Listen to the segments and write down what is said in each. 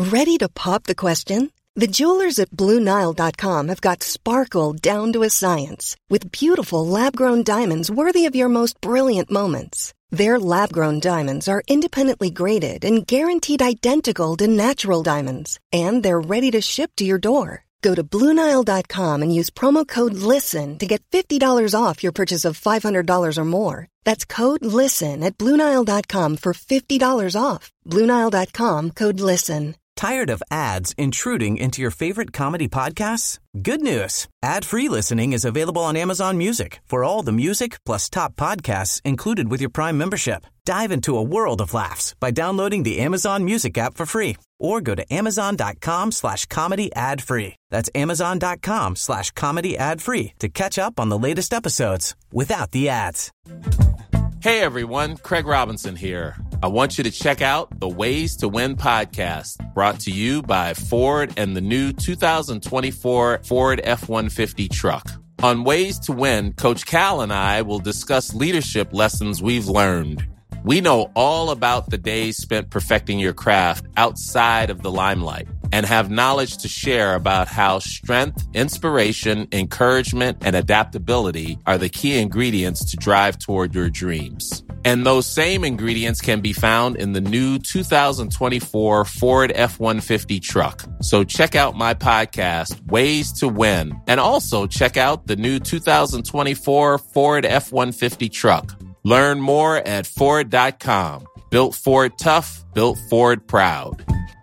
Ready to pop the question? The jewelers at BlueNile.com have got sparkle down to a science with beautiful lab-grown diamonds worthy of your most brilliant moments. Their lab-grown diamonds are independently graded and guaranteed identical to natural diamonds, and they're ready to ship to your door. Go to BlueNile.com and use promo code LISTEN to get $50 off your purchase of $500 or more. That's code LISTEN at BlueNile.com for $50 off. BlueNile.com, code LISTEN. Tired of ads intruding into your favorite comedy podcasts? Good news. Ad-free listening is available on Amazon Music for all the music plus top podcasts included with your Prime membership. Dive into a world of laughs by downloading the Amazon Music app for free or go to amazon.com/comedy ad-free. That's amazon.com/comedy ad-free to catch up on the latest episodes without the ads. Hey everyone, Craig Robinson here. I want you to check out the Ways to Win podcast, brought to you by Ford and the new 2024 Ford F-150 truck. On Ways to Win, Coach Cal and I will discuss leadership lessons we've learned. We know all about the days spent perfecting your craft outside of the limelight and have knowledge to share about how strength, inspiration, encouragement, and adaptability are the key ingredients to drive toward your dreams. And those same ingredients can be found in the new 2024 Ford F-150 truck. So check out my podcast, Ways to Win, and also check out the new 2024 Ford F-150 truck. Learn more at Ford.com. Built Ford tough, built Ford proud.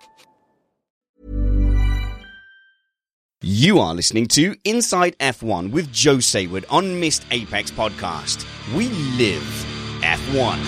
You are listening to Inside F1 with Joe Sayward on Missed Apex Podcast. We live F1.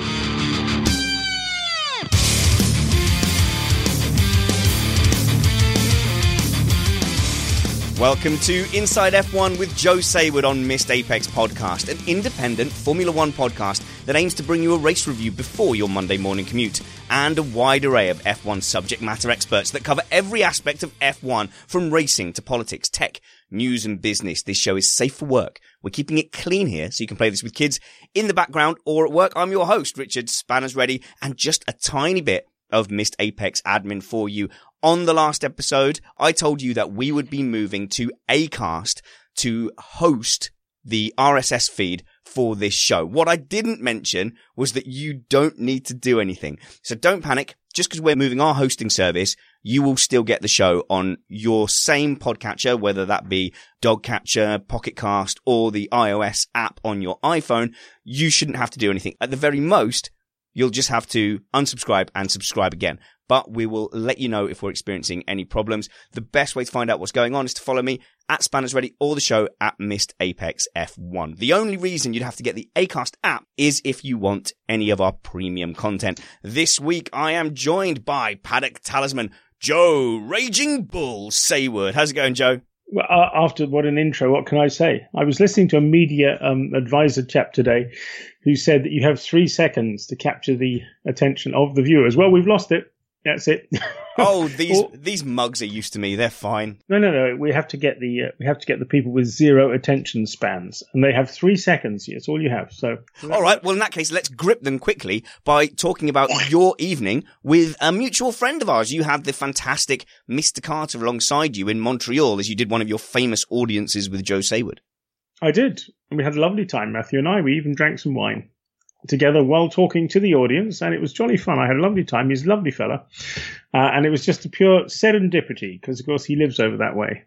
Welcome to Inside F1 with Joe Sayward on Missed Apex Podcast, an independent Formula One podcast that aims to bring you a race review before your Monday morning commute, and a wide array of F1 subject matter experts that cover every aspect of F1, from racing to politics, tech, news and business. This show is safe for work. We're keeping it clean here, so you can play this with kids in the background or at work. I'm your host, Richard Spanners Ready, and just a tiny bit of Missed Apex admin for you. On the last episode, I told you that we would be moving to Acast to host the RSS feed for this show. What I didn't mention was that you don't need to do anything. So don't panic. Just because we're moving our hosting service, you will still get the show on your same podcatcher, whether that be Dogcatcher, Pocket Cast, or the iOS app on your iPhone. You shouldn't have to do anything. At the very most, you'll just have to unsubscribe and subscribe again. But we will let you know if we're experiencing any problems. The best way to find out what's going on is to follow me at Spanners Ready or the show at Missed Apex F1. The only reason you'd have to get the Acast app is if you want any of our premium content. This week, I am joined by Paddock Talisman, Joe Raging Bull Sayward. How's it going, Joe? Well, after what an intro, what can I say? I was listening to a media advisor chap today who said that you have 3 seconds to capture the attention of the viewers. Well, we've lost it. That's it. Oh, these mugs are used to me. They're fine. No. We have to get the people with zero attention spans, and they have 3 seconds. It's all you have. So, all right. Well, in that case, let's grip them quickly by talking about your evening with a mutual friend of ours. You had the fantastic Mr. Carter alongside you in Montreal as you did one of your famous audiences with Joe Sayward. I did, and we had a lovely time, Matthew and I. We even drank some wine together while talking to the audience, and it was jolly fun. I had a lovely time. He's a lovely fella, and it was just a pure serendipity because, of course, he lives over that way.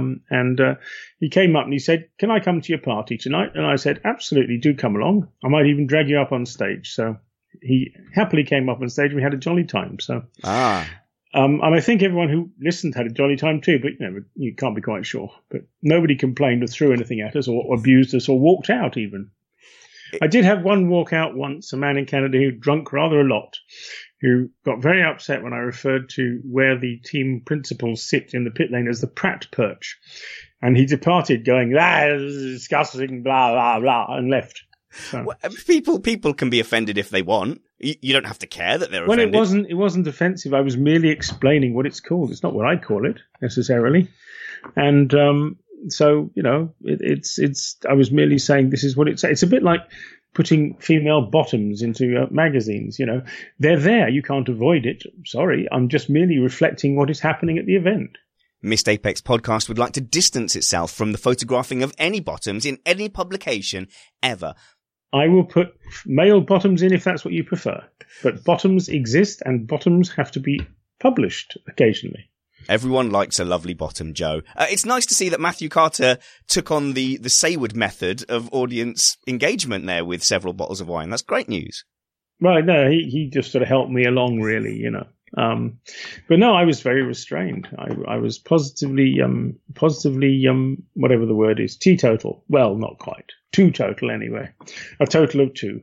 And he came up and he said, "Can I come to your party tonight?" And I said, "Absolutely, do come along. I might even drag you up on stage." So he happily came up on stage. And we had a jolly time. So and I think everyone who listened had a jolly time too. But you can't be quite sure. But nobody complained or threw anything at us or abused us or walked out even. I did have one walkout once, a man in Canada who drunk rather a lot, who got very upset when I referred to where the team principals sit in the pit lane as the Pratt perch. And he departed going, disgusting, blah, blah, blah, and left. So. Well, people can be offended if they want. You don't have to care that they're offended. Well, it wasn't offensive. I was merely explaining what it's called. It's not what I call it, necessarily. And so, it's I was merely saying this is what it's a bit like putting female bottoms into magazines. You know, they're there. You can't avoid it. Sorry, I'm just merely reflecting what is happening at the event. Missed Apex podcast would like to distance itself from the photographing of any bottoms in any publication ever. I will put male bottoms in if that's what you prefer. But bottoms exist and bottoms have to be published occasionally. Everyone likes a lovely bottom, Joe. It's nice to see that Matthew Carter took on the Sayward method of audience engagement there with several bottles of wine. That's great news. Right, no, he just sort of helped me along, really, you know. But no, I was very restrained. I was positively, whatever the word is, teetotal. Well, not quite. Teetotal anyway. A total of 2.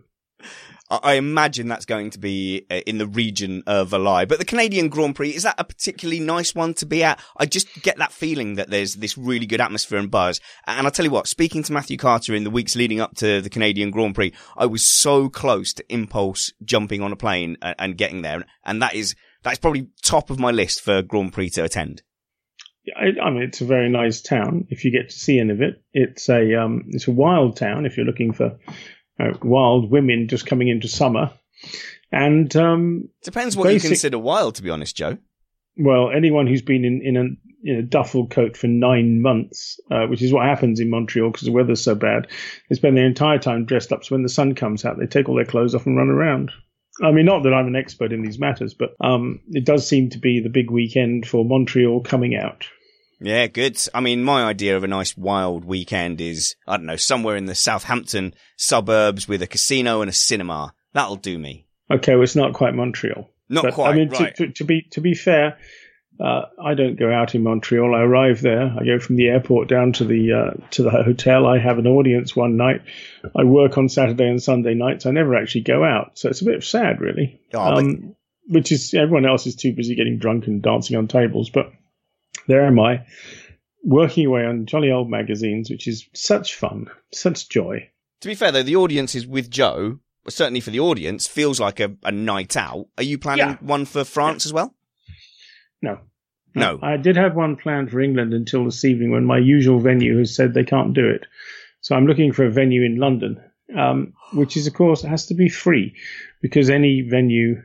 I imagine that's going to be in the region of a lie. But the Canadian Grand Prix, is that a particularly nice one to be at? I just get that feeling that there's this really good atmosphere and buzz. And I'll tell you what, speaking to Matthew Carter in the weeks leading up to the Canadian Grand Prix, I was so close to impulse jumping on a plane and getting there. And that's probably top of my list for Grand Prix to attend. I mean, it's a very nice town if you get to see any of it. It's a wild town if you're looking for wild women just coming into summer. And depends what you consider wild, to be honest, Joe. Well, anyone who's been in a duffel coat for 9 months, which is what happens in Montreal because the weather's so bad, they spend their entire time dressed up. So when the sun comes out, they take all their clothes off and run around. I mean, not that I'm an expert in these matters, but it does seem to be the big weekend for Montreal coming out. Yeah, good. I mean, my idea of a nice wild weekend is, I don't know, somewhere in the Southampton suburbs with a casino and a cinema. That'll do me. Okay, well, it's not quite Montreal. Not quite, I mean, right. To be fair, I don't go out in Montreal. I arrive there. I go from the airport down to the hotel. I have an audience one night. I work on Saturday and Sunday nights. I never actually go out. So it's a bit sad, really. Which is, everyone else is too busy getting drunk and dancing on tables. But there am I, working away on jolly old magazines, which is such fun, such joy. To be fair, though, the audience is with Joe. Certainly for the audience, feels like a night out. Are you planning one for France as well? No. I did have one planned for England until this evening when my usual venue has said they can't do it. So I'm looking for a venue in London, which is, of course, has to be free because any venue,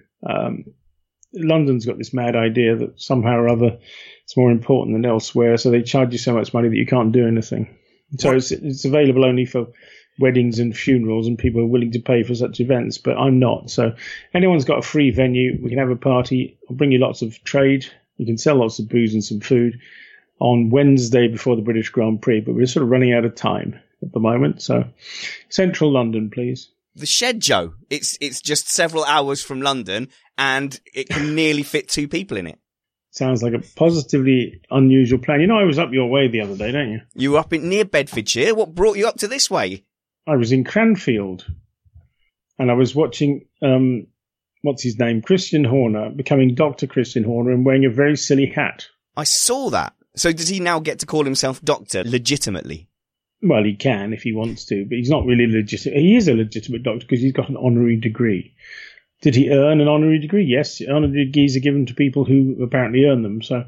London's got this mad idea that somehow or other it's more important than elsewhere. So they charge you so much money that you can't do anything. So it's available only for weddings and funerals and people are willing to pay for such events, but I'm not. So anyone's got a free venue. We can have a party. I'll bring you lots of trade. You can sell lots of booze and some food on Wednesday before the British Grand Prix, but we're sort of running out of time at the moment. So central London, please. The Shed, Joe. It's just several hours from London and it can nearly fit 2 people in it. Sounds like a positively unusual plan. You know, I was up your way the other day, don't you? You were up near Bedfordshire. What brought you up to this way? I was in Cranfield and I was watching, what's his name? Christian Horner, becoming Dr. Christian Horner and wearing a very silly hat. I saw that. So does he now get to call himself doctor legitimately? Well, he can if he wants to, but he's not really legitimate. He is a legitimate doctor because he's got an honorary degree. Did he earn an honorary degree? Yes, honorary degrees are given to people who apparently earn them. So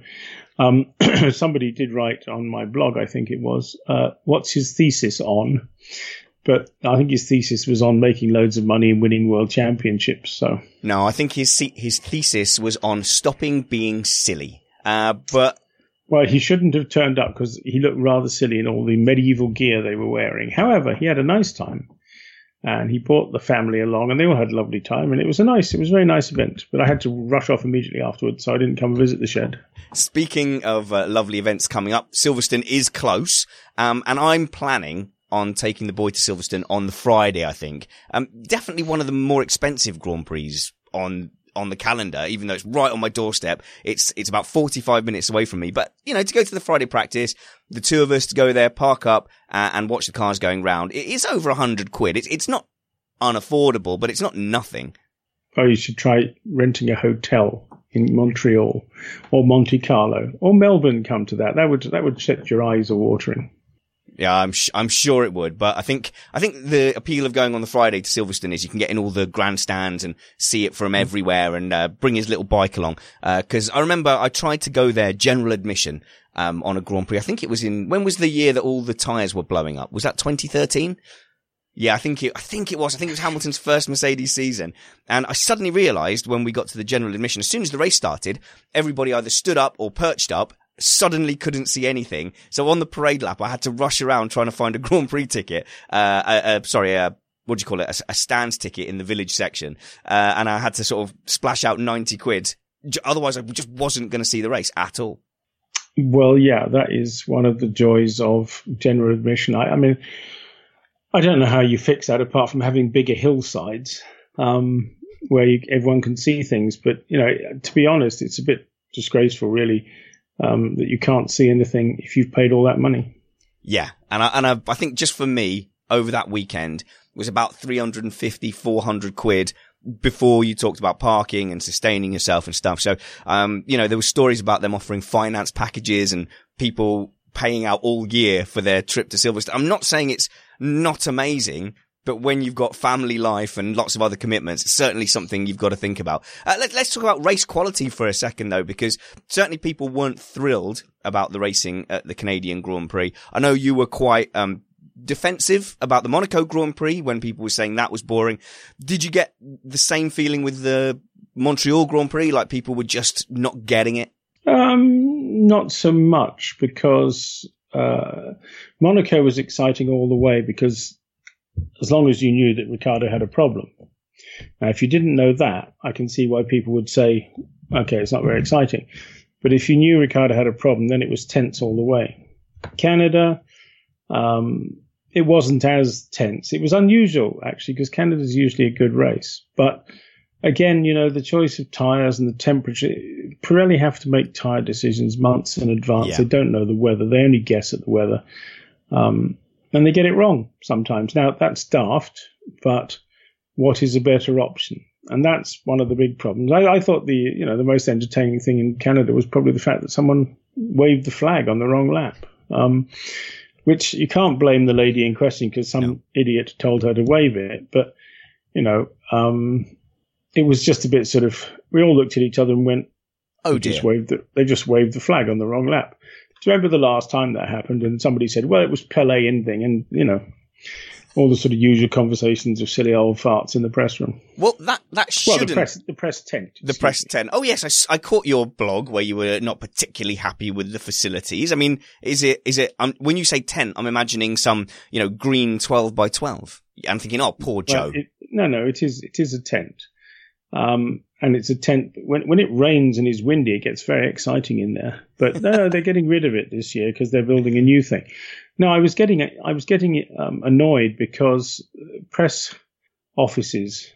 somebody did write on my blog, I think it was, what's his thesis on? But I think his thesis was on making loads of money and winning world championships. So no, I think his thesis was on stopping being silly. Well, he shouldn't have turned up because he looked rather silly in all the medieval gear they were wearing. However, he had a nice time. And he brought the family along, and they all had a lovely time. And it was a very nice event. But I had to rush off immediately afterwards, so I didn't come visit the Shed. Speaking of lovely events coming up, Silverstone is close, and I'm planning on taking the boy to Silverstone on the Friday, I think. Definitely one of the more expensive Grand Prix on the calendar, even though it's right on my doorstep. It's about 45 minutes away from me. But, you know, to go to the Friday practice, the 2 of us to go there, park up, and watch the cars going round, it is over £100. It's not unaffordable, but it's not nothing. Oh, you should try renting a hotel in Montreal or Monte Carlo or Melbourne. Come to that. That would set your eyes a-watering. Yeah, I'm sure it would, but I think the appeal of going on the Friday to Silverstone is you can get in all the grandstands and see it from everywhere and bring his little bike along. Because I remember I tried to go there general admission on a Grand Prix. I think it was when was the year that all the tyres were blowing up? Was that 2013? Yeah, I think it was. I think it was Hamilton's first Mercedes season. And I suddenly realised when we got to the general admission, as soon as the race started, everybody either stood up or perched up, suddenly couldn't see anything. So on the parade lap, I had to rush around trying to find a Grand Prix ticket. What do you call it? A stands ticket in the village section. And I had to sort of splash out 90 quid. Otherwise, I just wasn't going to see the race at all. Well, yeah, that is one of the joys of general admission. I mean, I don't know how you fix that apart from having bigger hillsides where everyone can see things. But, you know, to be honest, it's a bit disgraceful, really, that you can't see anything if you've paid all that money. Yeah. And I think just for me, over that weekend, it was about 350, 400 quid before you talked about parking and sustaining yourself and stuff. So, you know, there were stories about them offering finance packages and people paying out all year for their trip to Silverstone. I'm not saying it's not amazing, but when you've got family life and lots of other commitments, it's certainly something you've got to think about. Let's talk about race quality for a second, though, because certainly people weren't thrilled about the racing at the Canadian Grand Prix. I know you were quite defensive about the Monaco Grand Prix when people were saying that was boring. Did you get the same feeling with the Montreal Grand Prix, like people were just not getting it? Not so much, because Monaco was exciting all the way, because as long as you knew that Ricciardo had a problem. Now, if you didn't know that, I can see why people would say, okay, it's not very exciting. But if you knew Ricciardo had a problem, then it was tense all the way. Canada, it wasn't as tense. It was unusual, actually, because Canada's usually a good race. But again, you know, the choice of tyres and the temperature, Pirelli have to make tyre decisions months in advance. Yeah. They don't know the weather. They only guess at the weather. And they get it wrong sometimes. Now, that's daft, but what is a better option? And that's one of the big problems. I thought the most entertaining thing in Canada was probably the fact that someone waved the flag on the wrong lap. Which you can't blame the lady in question because some idiot told her to wave it. But, you know, it was just a bit sort of, we all looked at each other and went, oh dear. They just waved the flag on the wrong lap. Do you remember the last time that happened? And somebody said, well, it was Pelé ending. And, you know, all the sort of usual conversations of silly old farts in the press room. Well, that shouldn't... Well, the press tent. The press tent. Oh, yes, I caught your blog where you were not particularly happy with the facilities. I mean, is it, when you say tent, I'm imagining some, you know, green 12 by 12. I'm thinking, oh, poor Joe. No, it is a tent. And it's a tent. When it rains and is windy, it gets very exciting in there. But no, they're getting rid of it this year because they're building a new thing. No, I was getting annoyed because press offices,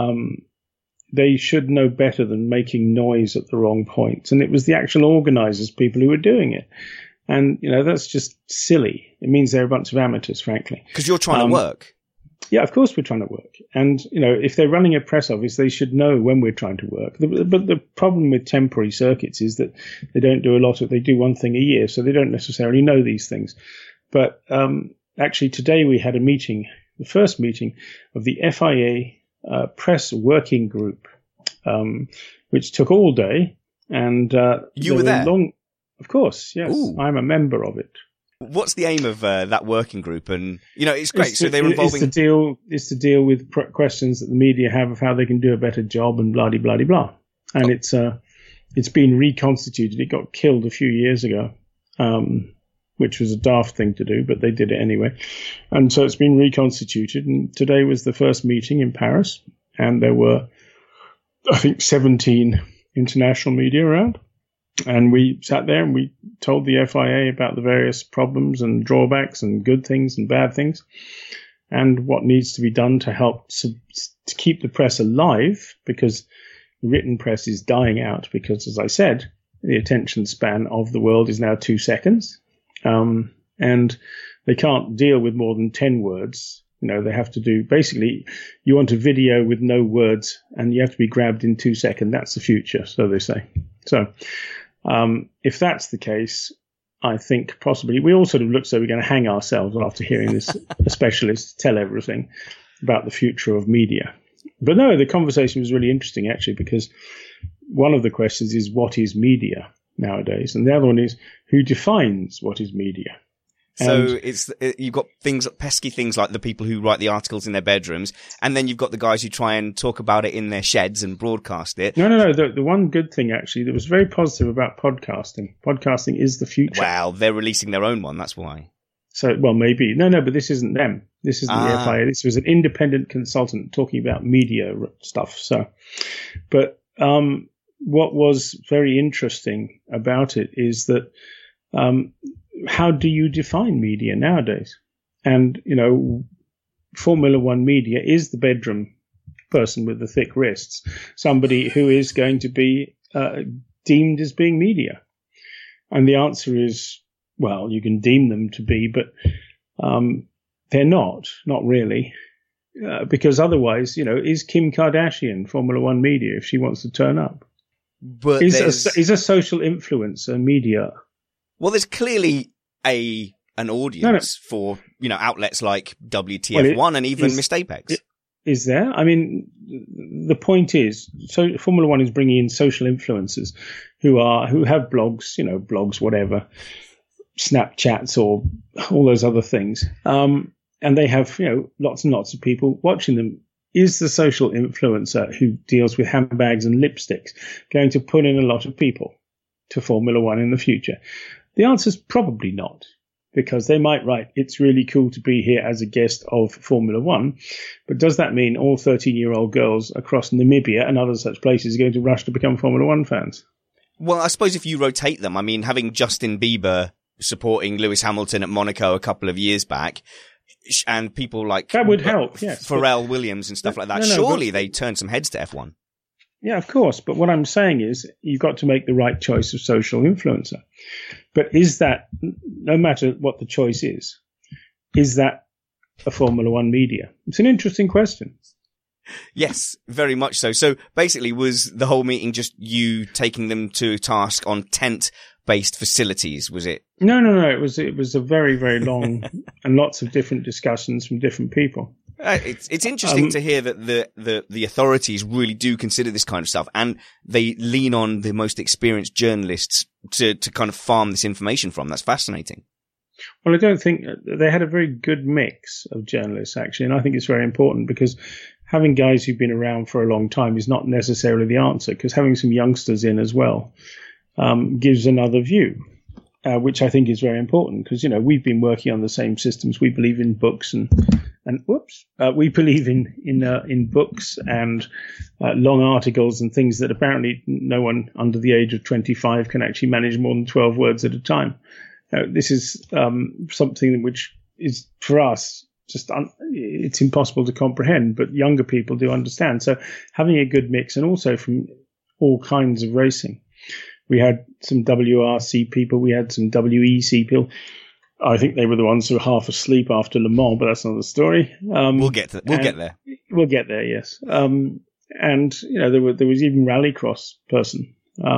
they should know better than making noise at the wrong points. And it was the actual organisers, people who were doing it. And, you know, that's just silly. It means they're a bunch of amateurs, frankly. Because you're trying to work. Yeah, of course we're trying to work. And, you know, if they're running a press office, they should know when we're trying to work. But the problem with temporary circuits is that they don't do they do one thing a year, so they don't necessarily know these things. But actually today we had a meeting, the first meeting of the FIA press working group, which took all day. And you were there? Of course, yes. Ooh. I'm a member of it. What's the aim of that working group? And, you know, it's great. So they're involving... It's to deal with questions that the media have of how they can do a better job and blah-de-blah-de-blah. And it's been reconstituted. It got killed a few years ago, which was a daft thing to do, but they did it anyway. And so it's been reconstituted. And today was the first meeting in Paris. And there were, I think, 17 international media around. And we sat there and we told the FIA about the various problems and drawbacks and good things and bad things and what needs to be done to help to keep the press alive, because the written press is dying out because, as I said, the attention span of the world is now 2 seconds. And they can't deal with more than 10 words. You know, they have to do, basically, you want a video with no words and you have to be grabbed in 2 seconds. That's the future, so they say. So, if that's the case, I think possibly we all sort of look so we're going to hang ourselves after hearing this a specialist tell everything about the future of media. But no, the conversation was really interesting, actually, because one of the questions is what is media nowadays? And the other one is who defines what is media? So you've got pesky things like the people who write the articles in their bedrooms, and then you've got the guys who try and talk about it in their sheds and broadcast it. No. The one good thing, actually, that was very positive about podcasting. Podcasting is the future. Well, they're releasing their own one, that's why. So, well, maybe. No, but this isn't them. This isn't the FIA. This was an independent consultant talking about media stuff. So, but what was very interesting about it is that how do you define media nowadays? And, Formula One media is the bedroom person with the thick wrists, somebody who is going to be deemed as being media. And the answer is, well, you can deem them to be, but they're not really. Because otherwise, is Kim Kardashian Formula One media if she wants to turn up? But is a social influencer media? Well, there's clearly an audience for outlets like WTF1 and even Missed Apex. Is there? I mean, the point is, so Formula One is bringing in social influencers who have blogs, whatever, Snapchats or all those other things, and they have lots and lots of people watching them. Is the social influencer who deals with handbags and lipsticks going to put in a lot of people to Formula One in the future? The answer is probably not, because they might write, it's really cool to be here as a guest of Formula One. But does that mean all 13-year-old girls across Namibia and other such places are going to rush to become Formula One fans? Well, I suppose if you rotate them, I mean, having Justin Bieber supporting Lewis Hamilton at Monaco a couple of years back, and people like that would help, yes, Pharrell Williams and stuff like that, surely they turn some heads to F1. Yeah, of course. But what I'm saying is you've got to make the right choice of social influencer. But is that, no matter what the choice is that a Formula One media? It's an interesting question. Yes, very much so. So basically, was the whole meeting just you taking them to task on tent-based facilities, was it? No. It was a very, very long and lots of different discussions from different people. It's interesting to hear that the authorities really do consider this kind of stuff, and they lean on the most experienced journalists to kind of farm this information from. That's fascinating. Well, I don't think they had a very good mix of journalists, actually, and I think it's very important because having guys who've been around for a long time is not necessarily the answer, because having some youngsters in as well gives another view. Which I think is very important because, we've been working on the same systems. We believe in books we believe in books and long articles and things that apparently no one under the age of 25 can actually manage more than 12 words at a time. This is something which is for us it's impossible to comprehend, but younger people do understand. So having a good mix, and also from all kinds of racing. We had some WRC people. We had some WEC people. I think they were the ones who were half asleep after Le Mans, but that's another story. We'll get there. We'll get there, yes. And there was even Rallycross person.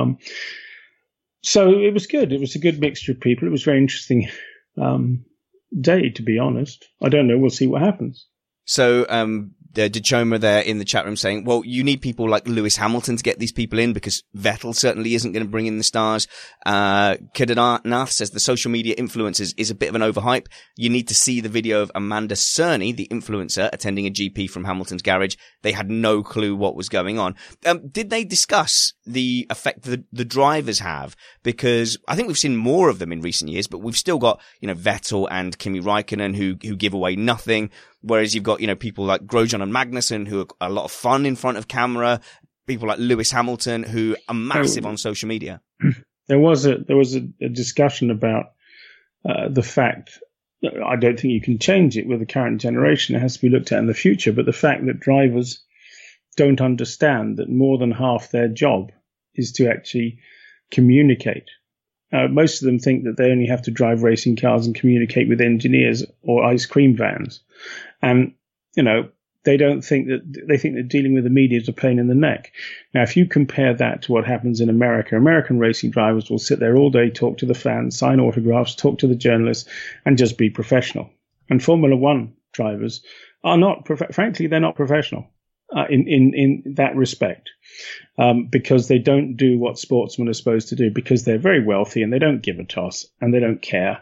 So it was good. It was a good mixture of people. It was a very interesting day, to be honest. I don't know. We'll see what happens. So, Dechoma there in the chat room saying, well, you need people like Lewis Hamilton to get these people in because Vettel certainly isn't going to bring in the stars. Kedarnath says the social media influencers is a bit of an overhype. You need to see the video of Amanda Cerny, the influencer, attending a GP from Hamilton's garage. They had no clue what was going on. Did they discuss the effect the drivers have? Because I think we've seen more of them in recent years, but we've still got, Vettel and Kimi Räikkönen who give away nothing. Whereas you've got, people like Grosjean and Magnussen who are a lot of fun in front of camera. People like Lewis Hamilton who are massive on social media. There was a discussion about the fact that I don't think you can change it with the current generation. It has to be looked at in the future. But the fact that drivers don't understand that more than half their job is to actually communicate. Most of them think that they only have to drive racing cars and communicate with engineers or ice cream vans. And, they think that dealing with the media is a pain in the neck. Now, if you compare that to what happens in America, American racing drivers will sit there all day, talk to the fans, sign autographs, talk to the journalists, and just be professional. And Formula One drivers are not, frankly, they're not professional in that respect. Because they don't do what sportsmen are supposed to do, because they're very wealthy and they don't give a toss and they don't care.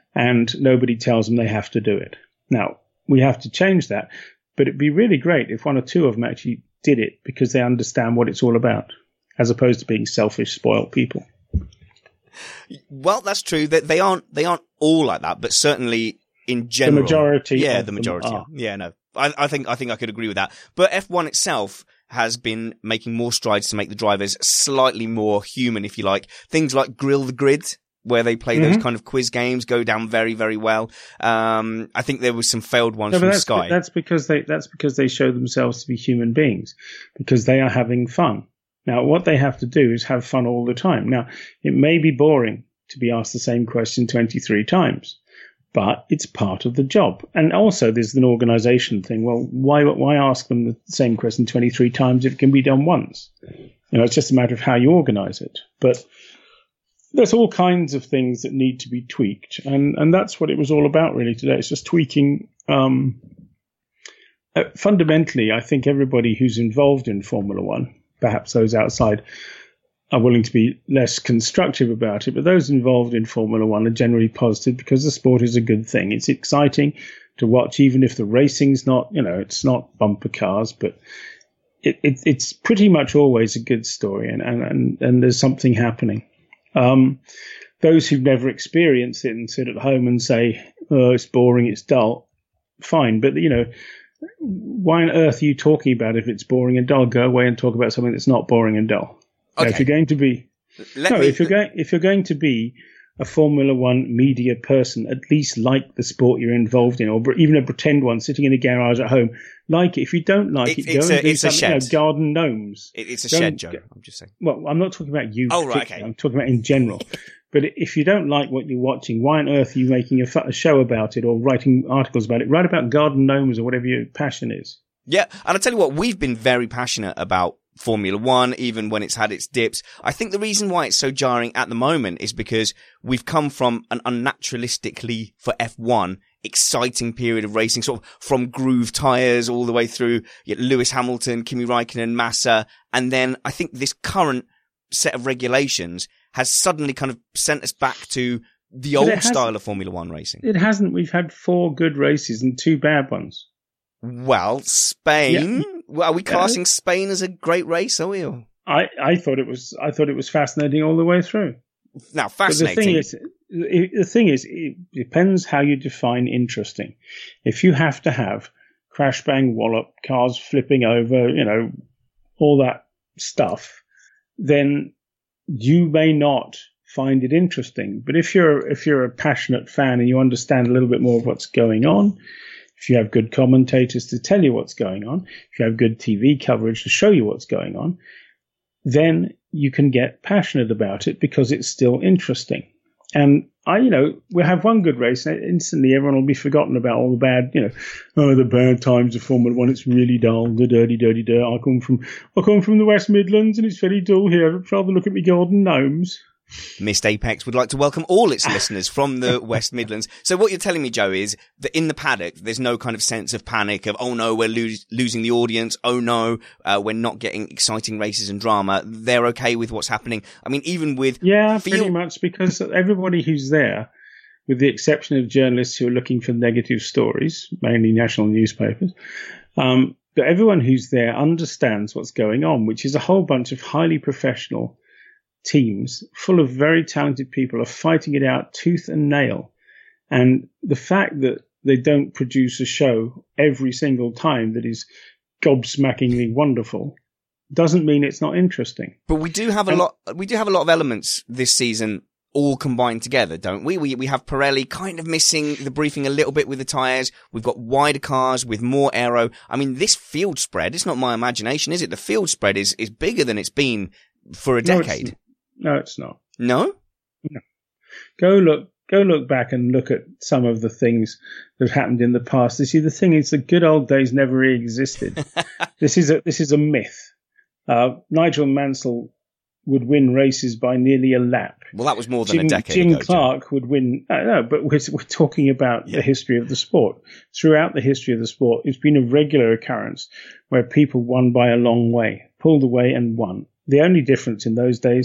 and nobody tells them they have to do it. Now, we have to change that, but it'd be really great if one or two of them actually did it because they understand what it's all about, as opposed to being selfish, spoiled people. Well, that's true. That they aren't all like that, but certainly in general, the majority. Yeah, the majority. Are. Yeah, no, I think I could agree with that. But F1 itself has been making more strides to make the drivers slightly more human, if you like. Things like Grill the Grid, where they play those kind of quiz games, go down very, very well. I think there was some failed ones from Sky. That's because they show themselves to be human beings, because they are having fun. Now, what they have to do is have fun all the time. Now, it may be boring to be asked the same question 23 times, but it's part of the job. And also, there's an organization thing. Well, why ask them the same question 23 times if it can be done once? It's just a matter of how you organize it. But there's all kinds of things that need to be tweaked. And that's what it was all about, really, today. It's just tweaking. Fundamentally, I think everybody who's involved in Formula One, perhaps those outside, are willing to be less constructive about it, but those involved in Formula One are generally positive because the sport is a good thing. It's exciting to watch, even if the racing's not, it's not bumper cars, but it's pretty much always a good story, and there's something happening. Those who've never experienced it and sit at home and say, "Oh, it's boring, it's dull," fine, but why on earth are you talking about if it's boring and dull? Go away and talk about something that's not boring and dull. Okay. Now, if you're going to be a Formula One media person, at least like the sport you're involved in, or even a pretend one sitting in a garage at home. Like it. If you don't like it, go and do something. Garden gnomes. It's a shed, Joe. I'm just saying. Well, I'm not talking about you. Oh, right, okay. I'm talking about in general. But if you don't like what you're watching, why on earth are you making a show about it or writing articles about it? Write about garden gnomes or whatever your passion is. Yeah, and I'll tell you what, we've been very passionate about Formula One, even when it's had its dips. I think the reason why it's so jarring at the moment is because we've come from an unnaturalistically, for F1, exciting period of racing, sort of from groove tyres all the way through Lewis Hamilton, Kimi Räikkönen, Massa, and then I think this current set of regulations has suddenly kind of sent us back to the old style of Formula One racing. It hasn't. We've had 4 good races and 2 bad ones. Well, Spain. Yeah. Well, are we classing Spain as a great race? Are we? I thought it was fascinating all the way through. Now, fascinating. The thing is, it depends how you define interesting. If you have to have crash, bang, wallop, cars flipping over, all that stuff, then you may not find it interesting. But if you're a passionate fan and you understand a little bit more of what's going on, if you have good commentators to tell you what's going on, if you have good TV coverage to show you what's going on, then you can get passionate about it because it's still interesting. And we'll have one good race and instantly everyone will be forgotten about all the bad, the bad times of Formula One. It's really dull, the dirty. I come from the West Midlands and it's very dull here. I'd rather look at me garden gnomes. Missed Apex would like to welcome all its listeners from the West Midlands. So what you're telling me, Joe, is that in the paddock, there's no kind of sense of panic of, oh no, we're losing the audience. Oh no, we're not getting exciting races and drama. They're okay with what's happening. I mean, even with... Yeah, pretty much, because everybody who's there, with the exception of journalists who are looking for negative stories, mainly national newspapers, but everyone who's there understands what's going on, which is a whole bunch of highly professional teams full of very talented people are fighting it out tooth and nail. And the fact that they don't produce a show every single time that is gobsmackingly wonderful doesn't mean it's not interesting. But we do have a lot of elements this season all combined together, don't we? We have Pirelli kind of missing the briefing a little bit with the tyres. We've got wider cars with more aero. I mean, this field spread, it's not my imagination, is it? The field spread is bigger than it's been for a decade. No, it's not. No? No. Go look back and look at some of the things that have happened in the past. You see, the thing is, the good old days never really existed. This is a myth. Nigel Mansell would win races by nearly a lap. Well, that was more than a decade ago. Jim Clark would win. No, but we're talking about the history of the sport. Throughout the history of the sport, it's been a regular occurrence where people won by a long way, pulled away and won. The only difference in those days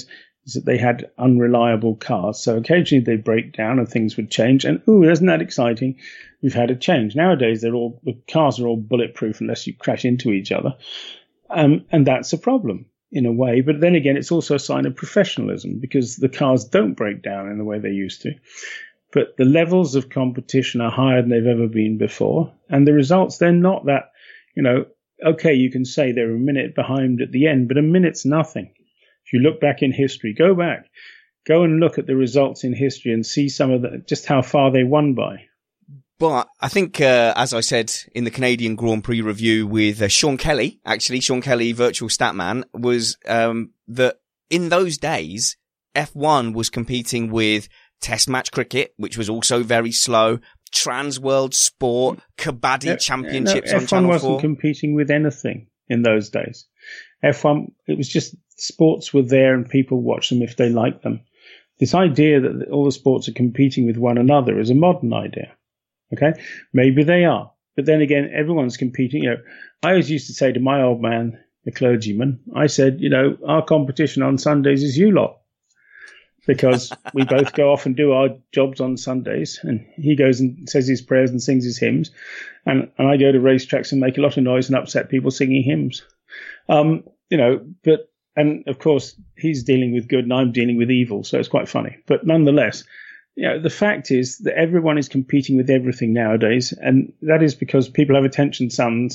is that they had unreliable cars. So occasionally they'd break down and things would change. And, isn't that exciting? We've had a change. Nowadays, the cars are all bulletproof unless you crash into each other. And that's a problem in a way. But then again, it's also a sign of professionalism because the cars don't break down in the way they used to. But the levels of competition are higher than they've ever been before. And the results, they're not that, okay, you can say they're a minute behind at the end, but a minute's nothing. If you look back in history, go and look at the results in history and see some of just how far they won by. But I think, as I said in the Canadian Grand Prix review with Sean Kelly, Virtual Statman, was that in those days, F1 was competing with Test match cricket, which was also very slow, Trans World Sport, Kabaddi Championships on Channel 4. F1 wasn't competing with anything in those days. F1, it was just sports were there and people watched them if they liked them. This idea that all the sports are competing with one another is a modern idea. Okay, maybe they are, but then again, everyone's competing. I always used to say to my old man, the clergyman, I said, our competition on Sundays is you lot, because we both go off and do our jobs on Sundays, and he goes and says his prayers and sings his hymns, and I go to racetracks and make a lot of noise and upset people singing hymns. And of course, he's dealing with good and I'm dealing with evil, so it's quite funny. But nonetheless, the fact is that everyone is competing with everything nowadays, and that is because people have attention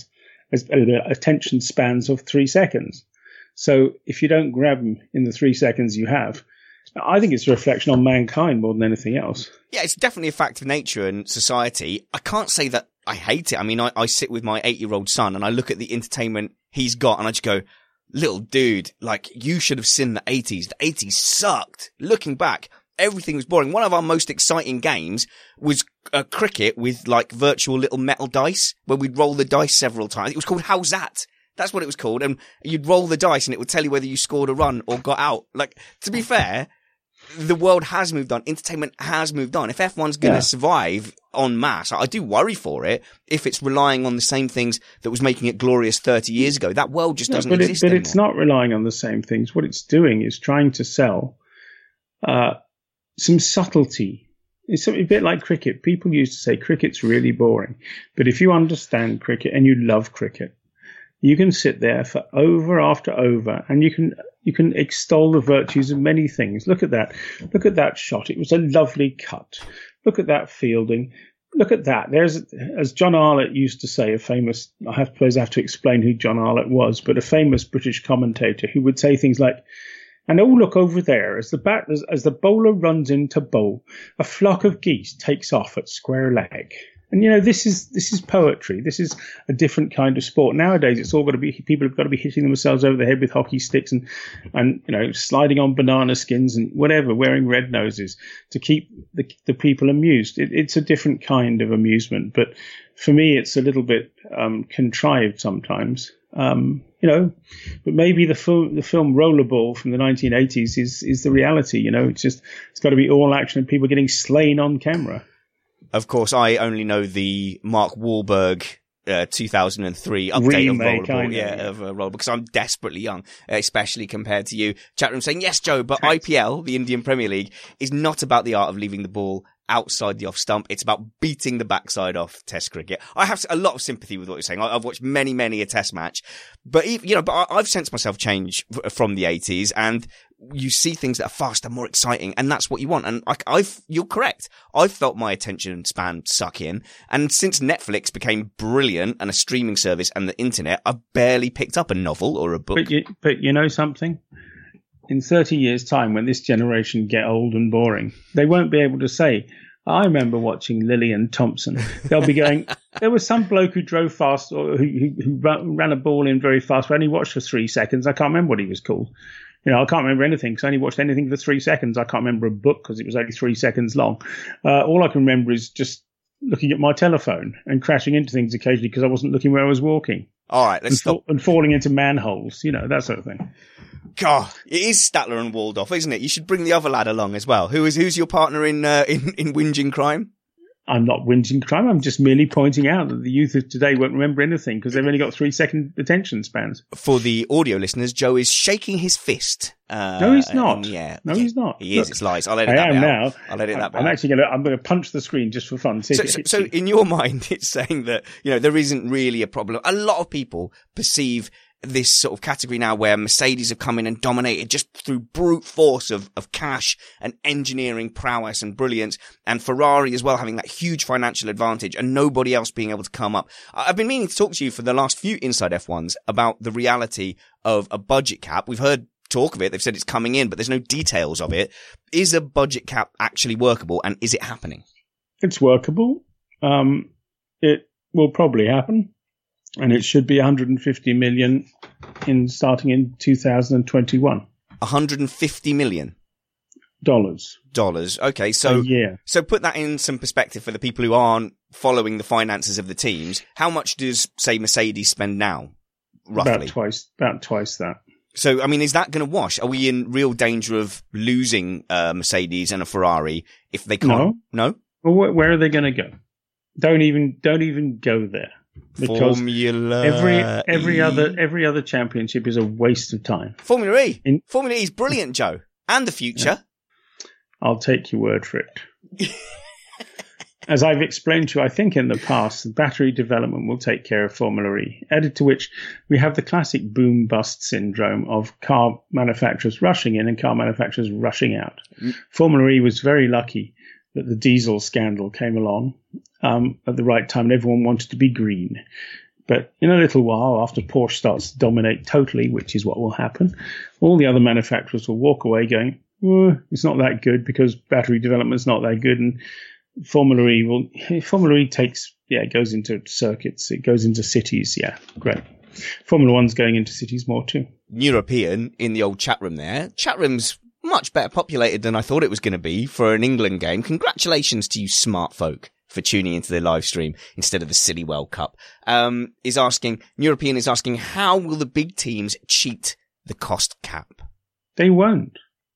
spans of 3 seconds. So if you don't grab them in the 3 seconds you have, I think it's a reflection on mankind more than anything else. Yeah, it's definitely a fact of nature and society. I can't say that I hate it. I mean, I sit with my 8-year-old son and I look at the entertainment he's got and I just go, little dude, you should have seen the 80s. The 80s sucked. Looking back, everything was boring. One of our most exciting games was cricket with virtual little metal dice where we'd roll the dice several times. It was called How's That? That's what it was called. And you'd roll the dice and it would tell you whether you scored a run or got out. To be fair, the world has moved on. Entertainment has moved on. If F1's going to survive en masse, I do worry for it if it's relying on the same things that was making it glorious 30 years ago. That world just doesn't exist anymore. But it's not relying on the same things. What it's doing is trying to sell some subtlety. It's a bit like cricket. People used to say cricket's really boring. But if you understand cricket and you love cricket, you can sit there for over after over and you can extol the virtues of many things. Look at that. Look at that shot. It was a lovely cut. Look at that fielding. Look at that. There's, as John Arlott used to say, I suppose I have to explain who John Arlott was, but a famous British commentator who would say things like, and look over there, as the bowler runs into bowl, a flock of geese takes off at square leg. And this is poetry. This is a different kind of sport. Nowadays, it's all got to be, people have got to be hitting themselves over the head with hockey sticks and sliding on banana skins and whatever, wearing red noses to keep the people amused. It's a different kind of amusement, but for me, it's a little bit contrived sometimes. But maybe the film Rollerball from the 1980s is the reality. It's got to be all action and people getting slain on camera. Of course, I only know the Mark Wahlberg 2003 update remake, of Rollerball, because I'm desperately young, especially compared to you. Chat room saying, yes, Joe, but IPL, the Indian Premier League, is not about the art of leaving the ball outside the off stump. It's about beating the backside off Test cricket. I have a lot of sympathy with what you're saying. I've watched many a Test match, but I've sensed myself change from the 80s, and you see things that are faster, more exciting, and that's what you want. And you're correct. I've felt my attention span suck in, and since Netflix became brilliant and a streaming service and the internet, I've barely picked up a novel or a book. But you know something? In 30 years' time, when this generation get old and boring, they won't be able to say, I remember watching Lillian Thompson. They'll be going, there was some bloke who drove fast or who ran a ball in very fast. I only watched for 3 seconds. I can't remember what he was called. I can't remember anything because I only watched anything for 3 seconds. I can't remember a book because it was only 3 seconds long. All I can remember is just looking at my telephone and crashing into things occasionally because I wasn't looking where I was walking. All right, let's stop. And falling into manholes, that sort of thing. God, it is Statler and Waldorf, isn't it? You should bring the other lad along as well. Who's your partner in whinging crime? I'm not whinging crime. I'm just merely pointing out that the youth of today won't remember anything because they've only got 3-second attention spans. For the audio listeners, Joe is shaking his fist. No, he's not. He's not. He is. Look, it's lies. I'll edit that out. I'll edit that out. I'm going to punch the screen just for fun. So in your mind, it's saying that, there isn't really a problem. A lot of people perceive this sort of category now where Mercedes have come in and dominated just through brute force of cash and engineering prowess and brilliance, and Ferrari as well having that huge financial advantage and nobody else being able to come up. I've been meaning to talk to you for the last few Inside F1s about the reality of a budget cap. We've heard talk of it. They've said it's coming in, but there's no details of it. Is a budget cap actually workable, and is it happening? It's workable. It will probably happen. And it should be 150 million starting in 2021. 150 million dollars. Okay, so yeah. So put that in some perspective for the people who aren't following the finances of the teams. How much does, say, Mercedes spend now, roughly? About twice that. So, I mean, is that going to wash? Are we in real danger of losing Mercedes and a Ferrari if they can't? No. Well, where are they going to go? Don't even go there. Because Formula every other championship is a waste of time. Formula E. Formula E is brilliant, Joe. And the future. I'll take your word for it. As I've explained to you, I think in the past, the battery development will take care of Formula E. Added to which, we have the classic boom-bust syndrome of car manufacturers rushing in and car manufacturers rushing out. Formula E was very lucky that the diesel scandal came along at the right time, and everyone wanted to be green. But in a little while, after Porsche starts to dominate totally, which is what will happen, all the other manufacturers will walk away going, it's not that good because battery development's not that good. And Formula E it goes into circuits, it goes into cities. Yeah, great. Formula One's going into cities more too. European in the old chat room there. Chat room's much better populated than I thought it was going to be for an England game. Congratulations to you smart folk for tuning into the live stream instead of the silly World Cup. European is asking, how will the big teams cheat the cost cap? They won't.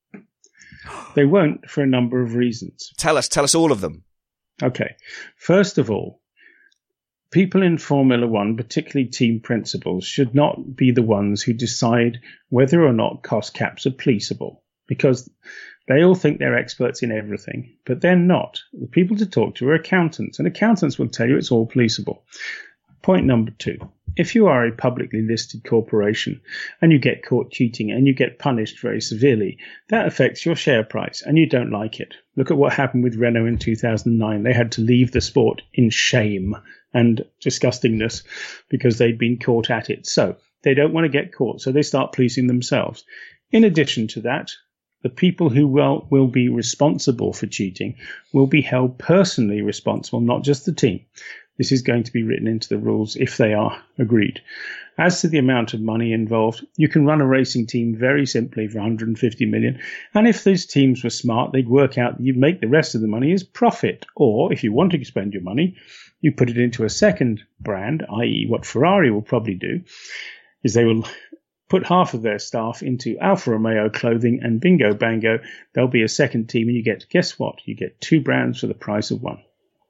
They won't for a number of reasons. Tell us all of them. Okay. First of all, people in Formula One, particularly team principals, should not be the ones who decide whether or not cost caps are policeable, because they all think they're experts in everything, but they're not. The people to talk to are accountants, and accountants will tell you it's all policeable. Point number 2. If you are a publicly listed corporation and you get caught cheating and you get punished very severely, that affects your share price and you don't like it. Look at what happened with Renault in 2009. They had to leave the sport in shame and disgustingness because they'd been caught at it. So they don't want to get caught, so they start policing themselves. In addition to that, the people who will be responsible for cheating will be held personally responsible, not just the team. This is going to be written into the rules if they are agreed. As to the amount of money involved, you can run a racing team very simply for 150 million. And if those teams were smart, they'd work out that you'd make the rest of the money as profit. Or if you want to spend your money, you put it into a second brand, i.e. what Ferrari will probably do, is they will put half of their staff into Alfa Romeo clothing, and bingo bango, there'll be a second team, and you get, guess what? You get 2 brands for the price of one.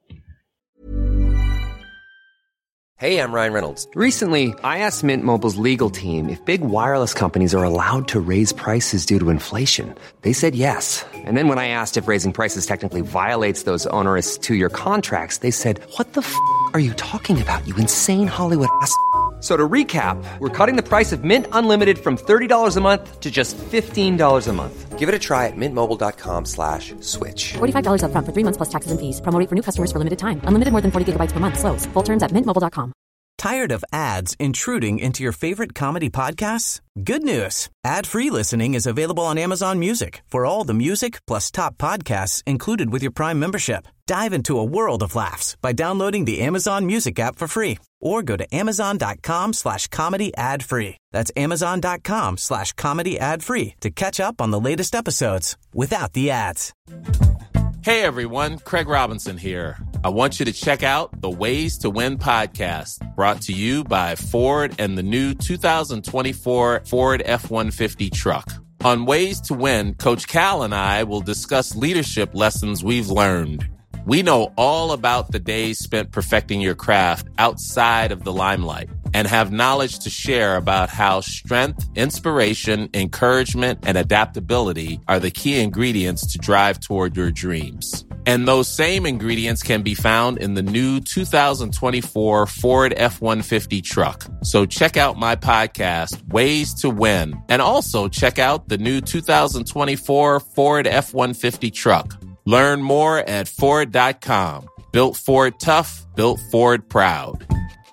Hey, I'm Ryan Reynolds. Recently, I asked Mint Mobile's legal team if big wireless companies are allowed to raise prices due to inflation. They said yes. And then when I asked if raising prices technically violates those onerous 2-year contracts, they said, what the f*** are you talking about, you insane Hollywood ass f- So to recap, we're cutting the price of Mint Unlimited from $30 a month to just $15 a month. Give it a try at mintmobile.com/switch. $45 up front for 3 months plus taxes and fees. Promo rate for new customers for limited time. Unlimited more than 40 gigabytes per month. Slows full terms at mintmobile.com. Tired of ads intruding into your favorite comedy podcasts? Good news. Ad-free listening is available on Amazon Music for all the music plus top podcasts included with your Prime membership. Dive into a world of laughs by downloading the Amazon Music app for free or go to amazon.com/comedy ad-free. That's amazon.com/comedy ad-free to catch up on the latest episodes without the ads. Hey everyone, Craig Robinson here. I want you to check out the Ways to Win podcast, brought to you by Ford and the new 2024 Ford F-150 truck. On Ways to Win, Coach Cal and I will discuss leadership lessons we've learned. We know all about the days spent perfecting your craft outside of the limelight and have knowledge to share about how strength, inspiration, encouragement, and adaptability are the key ingredients to drive toward your dreams. And those same ingredients can be found in the new 2024 Ford F-150 truck. So check out my podcast, Ways to Win, and also check out the new 2024 Ford F-150 truck. Learn more at Ford.com. Built Ford tough, built Ford proud.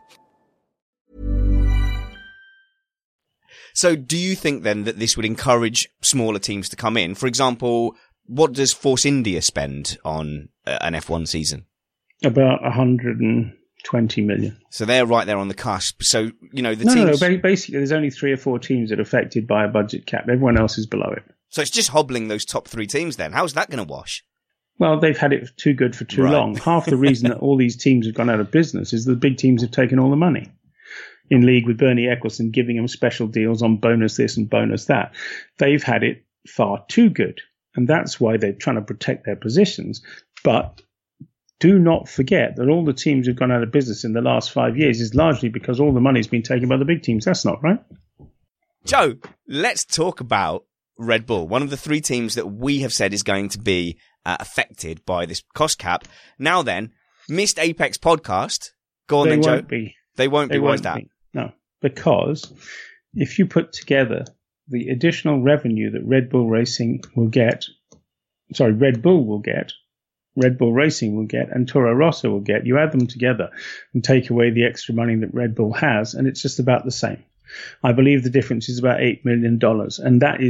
So do you think then that this would encourage smaller teams to come in? For example, what does Force India spend on an F1 season? About 120 million. So they're right there on the cusp. So, you know, basically there's only 3 or 4 teams that are affected by a budget cap. Everyone else is below it. So it's just hobbling those top 3 teams then. How's that going to wash? Well, they've had it too good for too long. Half the reason that all these teams have gone out of business is the big teams have taken all the money. In league with Bernie Ecclestone giving them special deals on bonus this and bonus that. They've had it far too good. And that's why they're trying to protect their positions. But do not forget that all the teams who've gone out of business in the last 5 years is largely because all the money's been taken by the big teams. That's not right. Joe, let's talk about Red Bull, one of the 3 teams that we have said is going to be affected by this cost cap. Now then, Missed Apex podcast. Go on then, Joe. They won't be. Why is that? No, because if you put together the additional revenue that Red Bull Racing will get, Red Bull Racing will get, and Toro Rosso will get, you add them together and take away the extra money that Red Bull has, and it's just about the same. I believe the difference is about $8 million, and that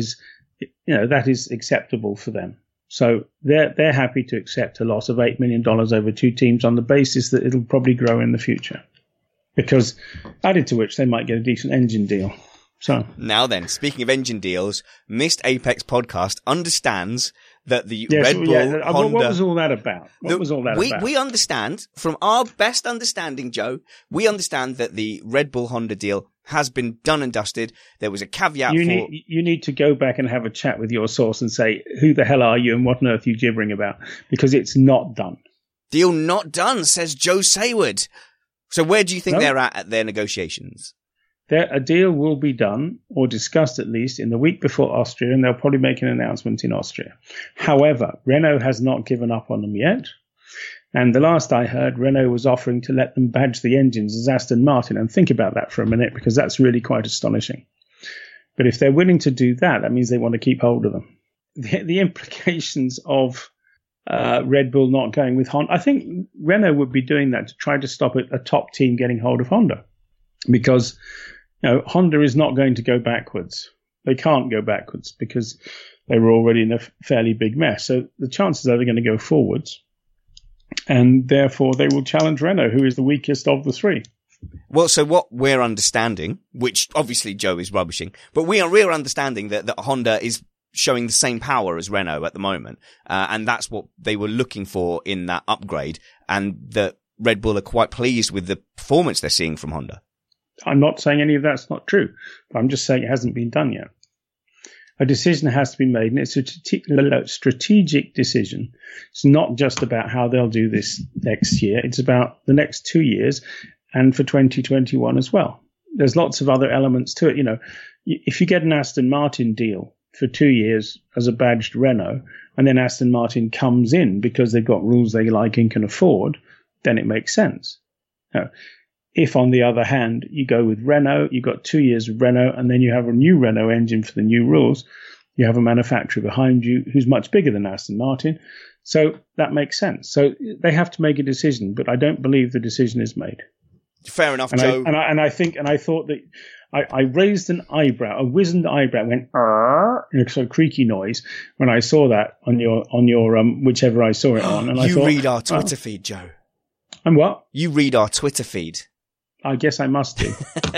is acceptable for them. So they're happy to accept a loss of $8 million over 2 teams on the basis that it'll probably grow in the future. Because added to which they might get a decent engine deal. So now then, speaking of engine deals, Missed Apex podcast understands that the Red Bull Honda. What was all that about? We understand, from our best understanding, Joe, we understand that the Red Bull Honda deal has been done and dusted. There was a caveat you need to go back and have a chat with your source and say, who the hell are you and what on earth are you gibbering about? Because it's not done. Deal not done, says Joe Sayward. So where do you think they're at their negotiations? A deal will be done, or discussed at least, in the week before Austria, and they'll probably make an announcement in Austria. However, Renault has not given up on them yet. And the last I heard, Renault was offering to let them badge the engines as Aston Martin. And think about that for a minute, because that's really quite astonishing. But if they're willing to do that, that means they want to keep hold of them. The implications of Red Bull not going with Honda, I think Renault would be doing that to try to stop a top team getting hold of Honda. Because Honda is not going to go backwards. They can't go backwards because they were already in a fairly big mess. So the chances are they're going to go forwards. And therefore, they will challenge Renault, who is the weakest of the 3. Well, so what we're understanding, which obviously Joe is rubbishing, but we're understanding that Honda is showing the same power as Renault at the moment. And that's what they were looking for in that upgrade. And that Red Bull are quite pleased with the performance they're seeing from Honda. I'm not saying any of that's not true, but I'm just saying it hasn't been done yet. A decision has to be made, and it's a strategic decision. It's not just about how they'll do this next year. It's about the next 2 years and for 2021 as well. There's lots of other elements to it. If you get an Aston Martin deal for 2 years as a badged Renault, and then Aston Martin comes in because they've got rules they like and can afford, then it makes sense. Now, if, on the other hand, you go with Renault, you've got 2 years of Renault, and then you have a new Renault engine for the new rules, you have a manufacturer behind you who's much bigger than Aston Martin. So that makes sense. So they have to make a decision, but I don't believe the decision is made. Fair enough, Joe. I thought that I raised an eyebrow, a wizened eyebrow, went sort of creaky noise when I saw that on your whichever I saw it on. And I thought, read our Twitter feed, Joe. And what? You read our Twitter feed. I guess I must do.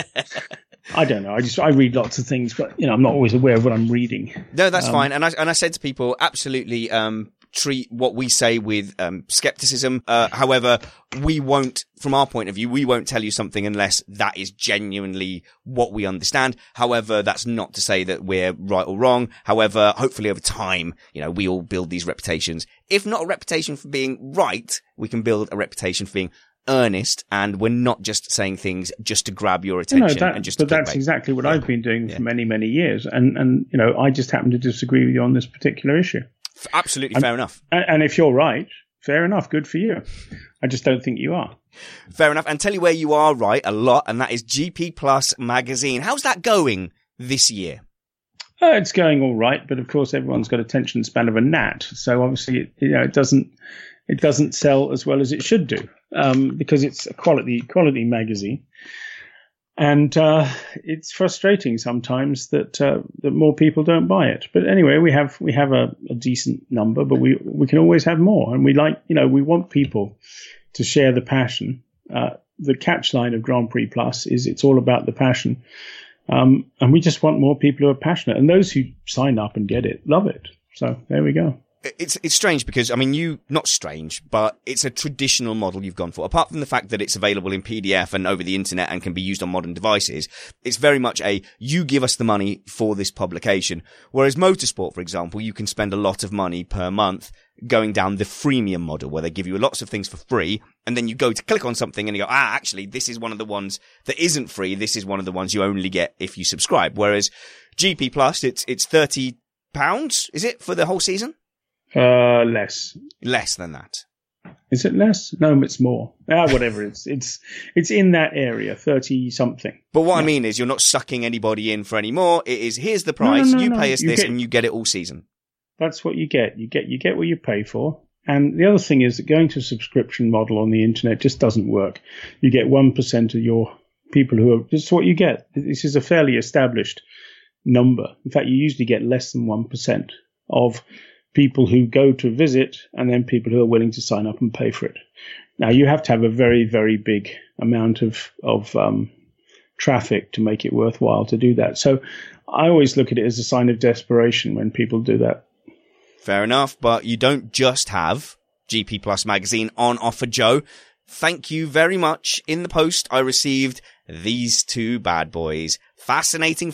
I don't know. I read lots of things, but I'm not always aware of what I'm reading. No, that's fine. And I said to people, absolutely, treat what we say with skepticism. However, we won't, from our point of view, we won't tell you something unless that is genuinely what we understand. However, that's not to say that we're right or wrong. However, hopefully over time, we all build these reputations. If not a reputation for being right, we can build a reputation for being earnest, and we're not just saying things just to grab your attention. But that's exactly what I've been doing for many, many years. And I just happen to disagree with you on this particular issue. Absolutely fair enough. And if you're right, fair enough, good for you. I just don't think you are. Fair enough. And tell you where you are right a lot, and that is GP Plus magazine. How's that going this year? It's going all right, but of course everyone's got attention span of a gnat. So obviously, it doesn't sell as well as it should do, because it's a quality magazine. And it's frustrating sometimes that more people don't buy it. But anyway, we have a decent number, but we can always have more. And we want people to share the passion. The catchline of Grand Prix Plus is it's all about the passion. And we just want more people who are passionate. And those who sign up and get it love it. So there we go. It's strange because, not strange, but it's a traditional model you've gone for. Apart from the fact that it's available in PDF and over the internet and can be used on modern devices, it's very much you give us the money for this publication. Whereas Motorsport, for example, you can spend a lot of money per month going down the freemium model where they give you lots of things for free, and then you go to click on something and you go, actually, this is one of the ones that isn't free. This is one of the ones you only get if you subscribe. Whereas GP Plus, it's £30, is it, for the whole season? Less than that. Is it less? No, it's more. Whatever. It's in that area, 30 something. But what I mean is, you're not sucking anybody in for any more. It is, here's the price. You pay us this, and you get it all season. That's what you get. You get what you pay for. And the other thing is that going to a subscription model on the internet just doesn't work. You get 1% of your people who are. This is what you get. This is a fairly established number. In fact, you usually get less than 1% of people who go to visit, and then people who are willing to sign up and pay for it. Now, you have to have a very, very big amount of traffic to make it worthwhile to do that. So I always look at it as a sign of desperation when people do that. Fair enough, but you don't just have GP Plus magazine on offer, Joe. Thank you very much. In the post, I received these two bad boys. Fascinating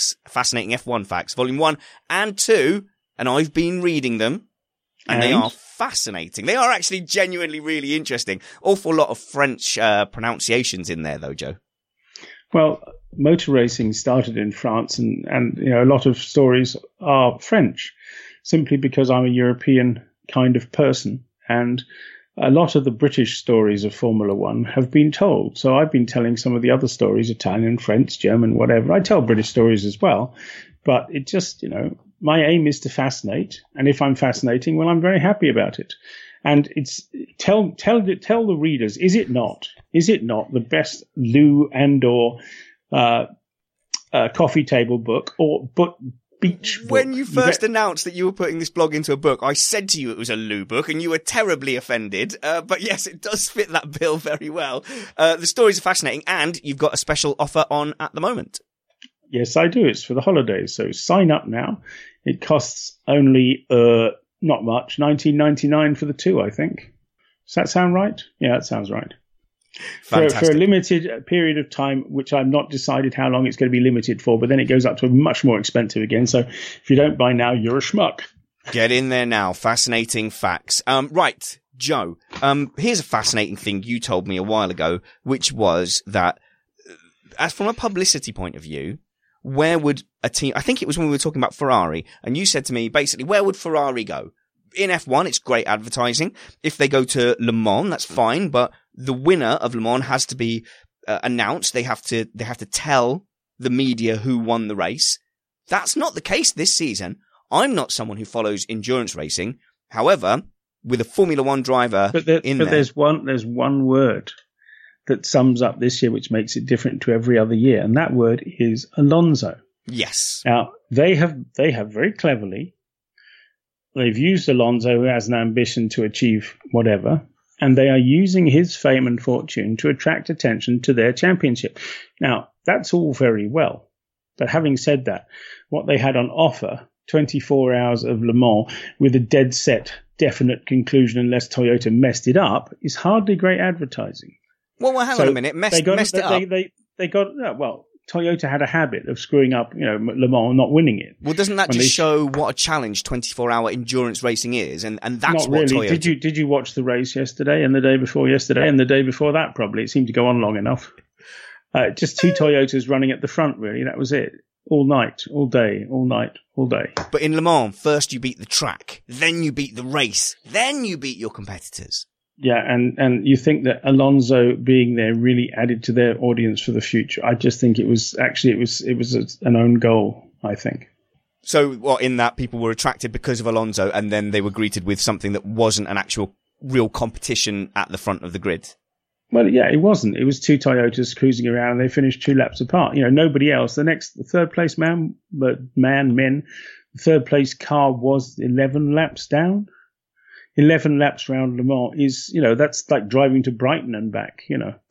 F1 Facts, Volume 1 and 2. And I've been reading them, and they are fascinating. They are actually genuinely really interesting. Awful lot of French pronunciations in there, though, Joe. Well, motor racing started in France, and a lot of stories are French, simply because I'm a European kind of person. And a lot of the British stories of Formula One have been told. So I've been telling some of the other stories, Italian, French, German, whatever. I tell British stories as well. But it just, my aim is to fascinate. And if I'm fascinating, well, I'm very happy about it. And it's tell the readers, is it not the best loo and or coffee table book or beach book? When you first announced that you were putting this blog into a book, I said to you it was a loo book, and you were terribly offended. But yes, it does fit that bill very well. The stories are fascinating, and you've got a special offer on at the moment. Yes, I do. It's for the holidays. So sign up now. It costs only, not much, $19.99 for the two, I think. Does that sound right? Yeah, that sounds right. For a limited period of time, which I've not decided how long it's going to be limited for, but then it goes up to much more expensive again. So if you don't buy now, you're a schmuck. Get in there now. Fascinating Facts. Right, Joe, here's a fascinating thing you told me a while ago, which was that, as from a publicity point of view, where would a team, I think it was when we were talking about Ferrari, and you said to me, basically, where would Ferrari go? In F1, it's great advertising. If they go to Le Mans, that's fine, but the winner of Le Mans has to be announced. They have to tell the media who won the race. That's not the case this season. I'm not someone who follows endurance racing. However, with a Formula One driver there's one word that sums up this year, which makes it different to every other year, and that word is Alonso. Yes. Now they have very cleverly, they've used Alonso as an ambition to achieve whatever, and they are using his fame and fortune to attract attention to their championship. Now that's all very well, but having said that, what they had on offer 24 hours of Le Mans with a dead set, definite conclusion unless Toyota messed it up is hardly great advertising. Well, hang on a minute. Messed it up. They got, well, Toyota had a habit of screwing up, Le Mans and not winning it. Well, doesn't that just show what a challenge 24-hour endurance racing is? And that's not what really. Toyota... Did you watch the race yesterday and the day before yesterday and the day before that probably? It seemed to go on long enough. Just two Toyotas running at the front, really. That was it. All night, all day, all night, all day. But in Le Mans, first you beat the track, then you beat the race, then you beat your competitors. Yeah, and you think that Alonso being there really added to their audience for the future. I just think it was an own goal, I think. So, in that people were attracted because of Alonso, and then they were greeted with something that wasn't an actual real competition at the front of the grid? Well, yeah, it wasn't. It was two Toyotas cruising around, and they finished 2 laps apart. Nobody else. The third place the third place car was 11 laps down. 11 laps round Le Mans is, that's like driving to Brighton and back.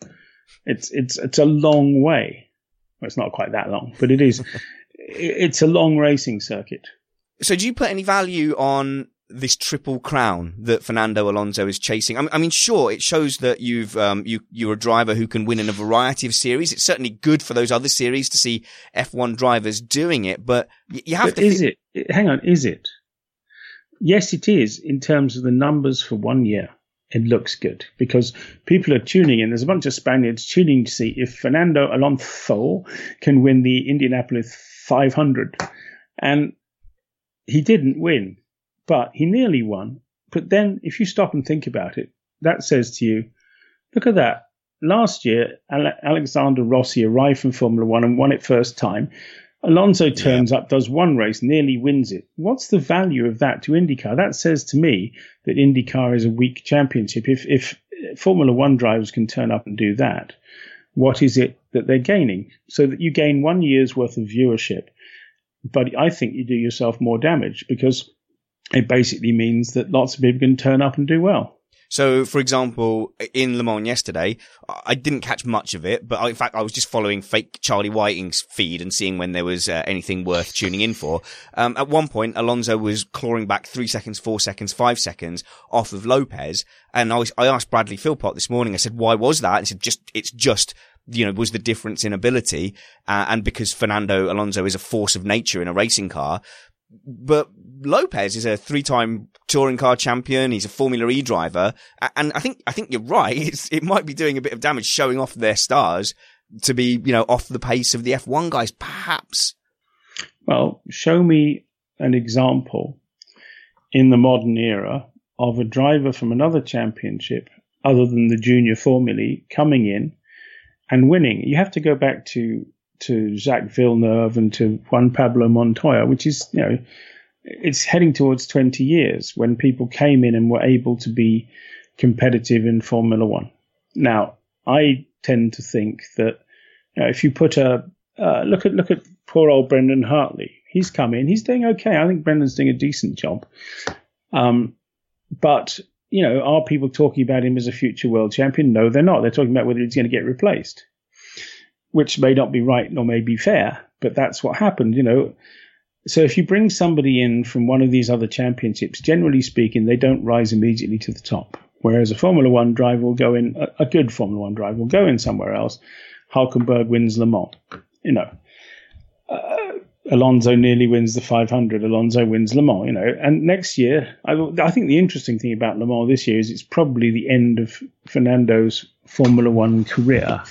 It's a long way. Well, it's not quite that long, but it is. It's a long racing circuit. So, do you put any value on this Triple Crown that Fernando Alonso is chasing? I mean, sure, it shows that you're a driver who can win in a variety of series. It's certainly good for those other series to see F1 drivers doing it, but you have to. Is it? Hang on, is it? Yes, it is in terms of the numbers for 1 year. It looks good because people are tuning in. There's a bunch of Spaniards tuning to see if Fernando Alonso can win the Indianapolis 500. And he didn't win, but he nearly won. But then if you stop and think about it, that says to you, look at that. Last year, Alexander Rossi arrived from Formula One and won it first time. Alonso turns up, does one race, nearly wins it. What's the value of that to IndyCar? That says to me that IndyCar is a weak championship. If Formula One drivers can turn up and do that, what is it that they're gaining? So that you gain 1 year's worth of viewership, but I think you do yourself more damage because it basically means that lots of people can turn up and do well. So, for example, in Le Mans yesterday, I didn't catch much of it, but in fact, I was just following fake Charlie Whiting's feed and seeing when there was anything worth tuning in for. At one point, Alonso was clawing back 3 seconds, 4 seconds, 5 seconds off of Lopez. And I asked Bradley Philpott this morning, I said, why was that? And he said, it's just, was the difference in ability. And because Fernando Alonso is a force of nature in a racing car. But Lopez is a 3-time touring car champion. He's a Formula E driver. And I think you're right. It might be doing a bit of damage showing off their stars to be, off the pace of the F1 guys, perhaps. Well, show me an example in the modern era of a driver from another championship other than the junior Formula coming in and winning. You have to go back to Jacques Villeneuve and to Juan Pablo Montoya, which is, it's heading towards 20 years when people came in and were able to be competitive in Formula One. Now, I tend to think that if you put look at poor old Brendan Hartley. He's come in, he's doing okay. I think Brendan's doing a decent job. But, are people talking about him as a future world champion? No, they're not. They're talking about whether he's going to get replaced, which may not be right nor may be fair, but that's what happened, So if you bring somebody in from one of these other championships, generally speaking, they don't rise immediately to the top. Whereas a Formula One driver will go in, a good Formula One driver will go in somewhere else. Hulkenberg wins Le Mans, Alonso nearly wins the 500. Alonso wins Le Mans, And next year, I think the interesting thing about Le Mans this year is it's probably the end of Fernando's Formula One career.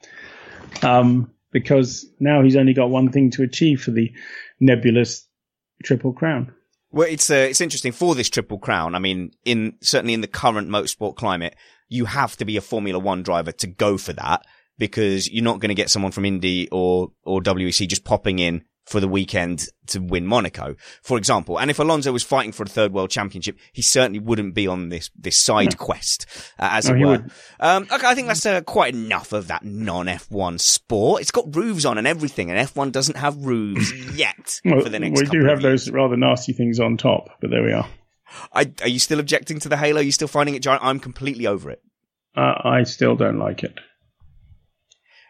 Because now he's only got one thing to achieve for the nebulous Triple Crown. Well, it's interesting for this Triple Crown. I mean, certainly in the current motorsport climate, you have to be a Formula One driver to go for that because you're not going to get someone from Indy or WEC just popping in for the weekend to win Monaco, for example. And if Alonso was fighting for a third world championship, he certainly wouldn't be on this side quest, as it were. Okay, I think that's quite enough of that non-F1 sport. It's got roofs on and everything, and F1 doesn't have roofs yet for the next couple of years. We do have those rather nasty things on top, but there we are. Are you still objecting to the halo? Are you still finding it giant? I'm completely over it. I still don't like it.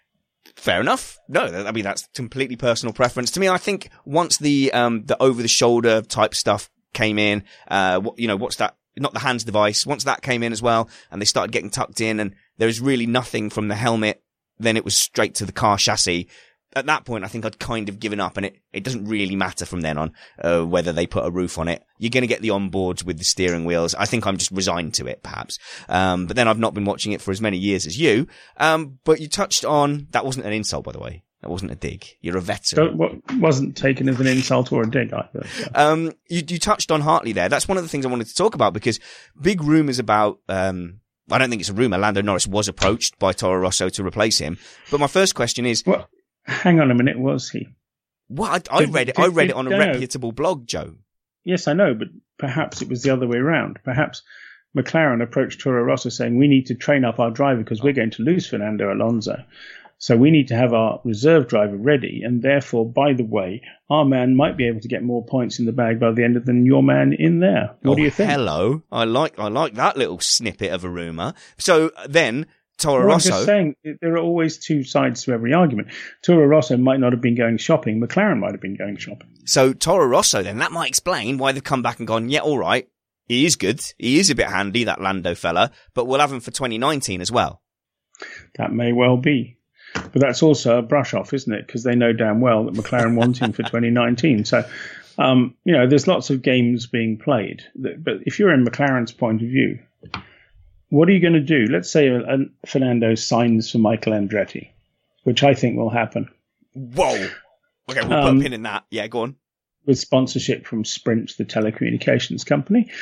Fair enough. No, I mean, that's completely personal preference. To me, I think once the over-the-shoulder type stuff came in, what's that? Not the hands device. Once that came in as well, and they started getting tucked in, and there was really nothing from the helmet, then it was straight to the car chassis. At that point, I think I'd kind of given up, and it doesn't really matter from then on whether they put a roof on it. You're going to get the onboards with the steering wheels. I think I'm just resigned to it, perhaps. But then I've not been watching it for as many years as you. But you touched on, that wasn't an insult, by the way. That wasn't a dig. You're a veteran. So it wasn't taken as an insult or a dig either. You touched on Hartley there. That's one of the things I wanted to talk about, because big rumours about, I don't think it's a rumour. Lando Norris was approached by Toro Rosso to replace him. But my first question is, well, hang on a minute, was he? Well, I read it on a reputable blog, Joe. Yes, I know, but perhaps it was the other way around. Perhaps McLaren approached Toro Rosso saying, we need to train up our driver because we're going to lose Fernando Alonso. So we need to have our reserve driver ready. And therefore, by the way, our man might be able to get more points in the bag by the end than your man in there. What do you think? Hello. I like that little snippet of a rumour. So then Toro Rosso. I'm just saying, there are always two sides to every argument. Toro Rosso might not have been going shopping. McLaren might have been going shopping. So Toro Rosso, then, that might explain why they've come back and gone, yeah, all right, he is good. He is a bit handy, that Lando fella, but we'll have him for 2019 as well. That may well be. But that's also a brush off, isn't it? Because they know damn well that McLaren want him for 2019. So, there's lots of games being played. But if you're in McLaren's point of view, what are you going to do? Let's say Fernando signs for Michael Andretti, which I think will happen. Whoa. Okay, we'll put a pin in that. Yeah, go on. With sponsorship from Sprint, the telecommunications company.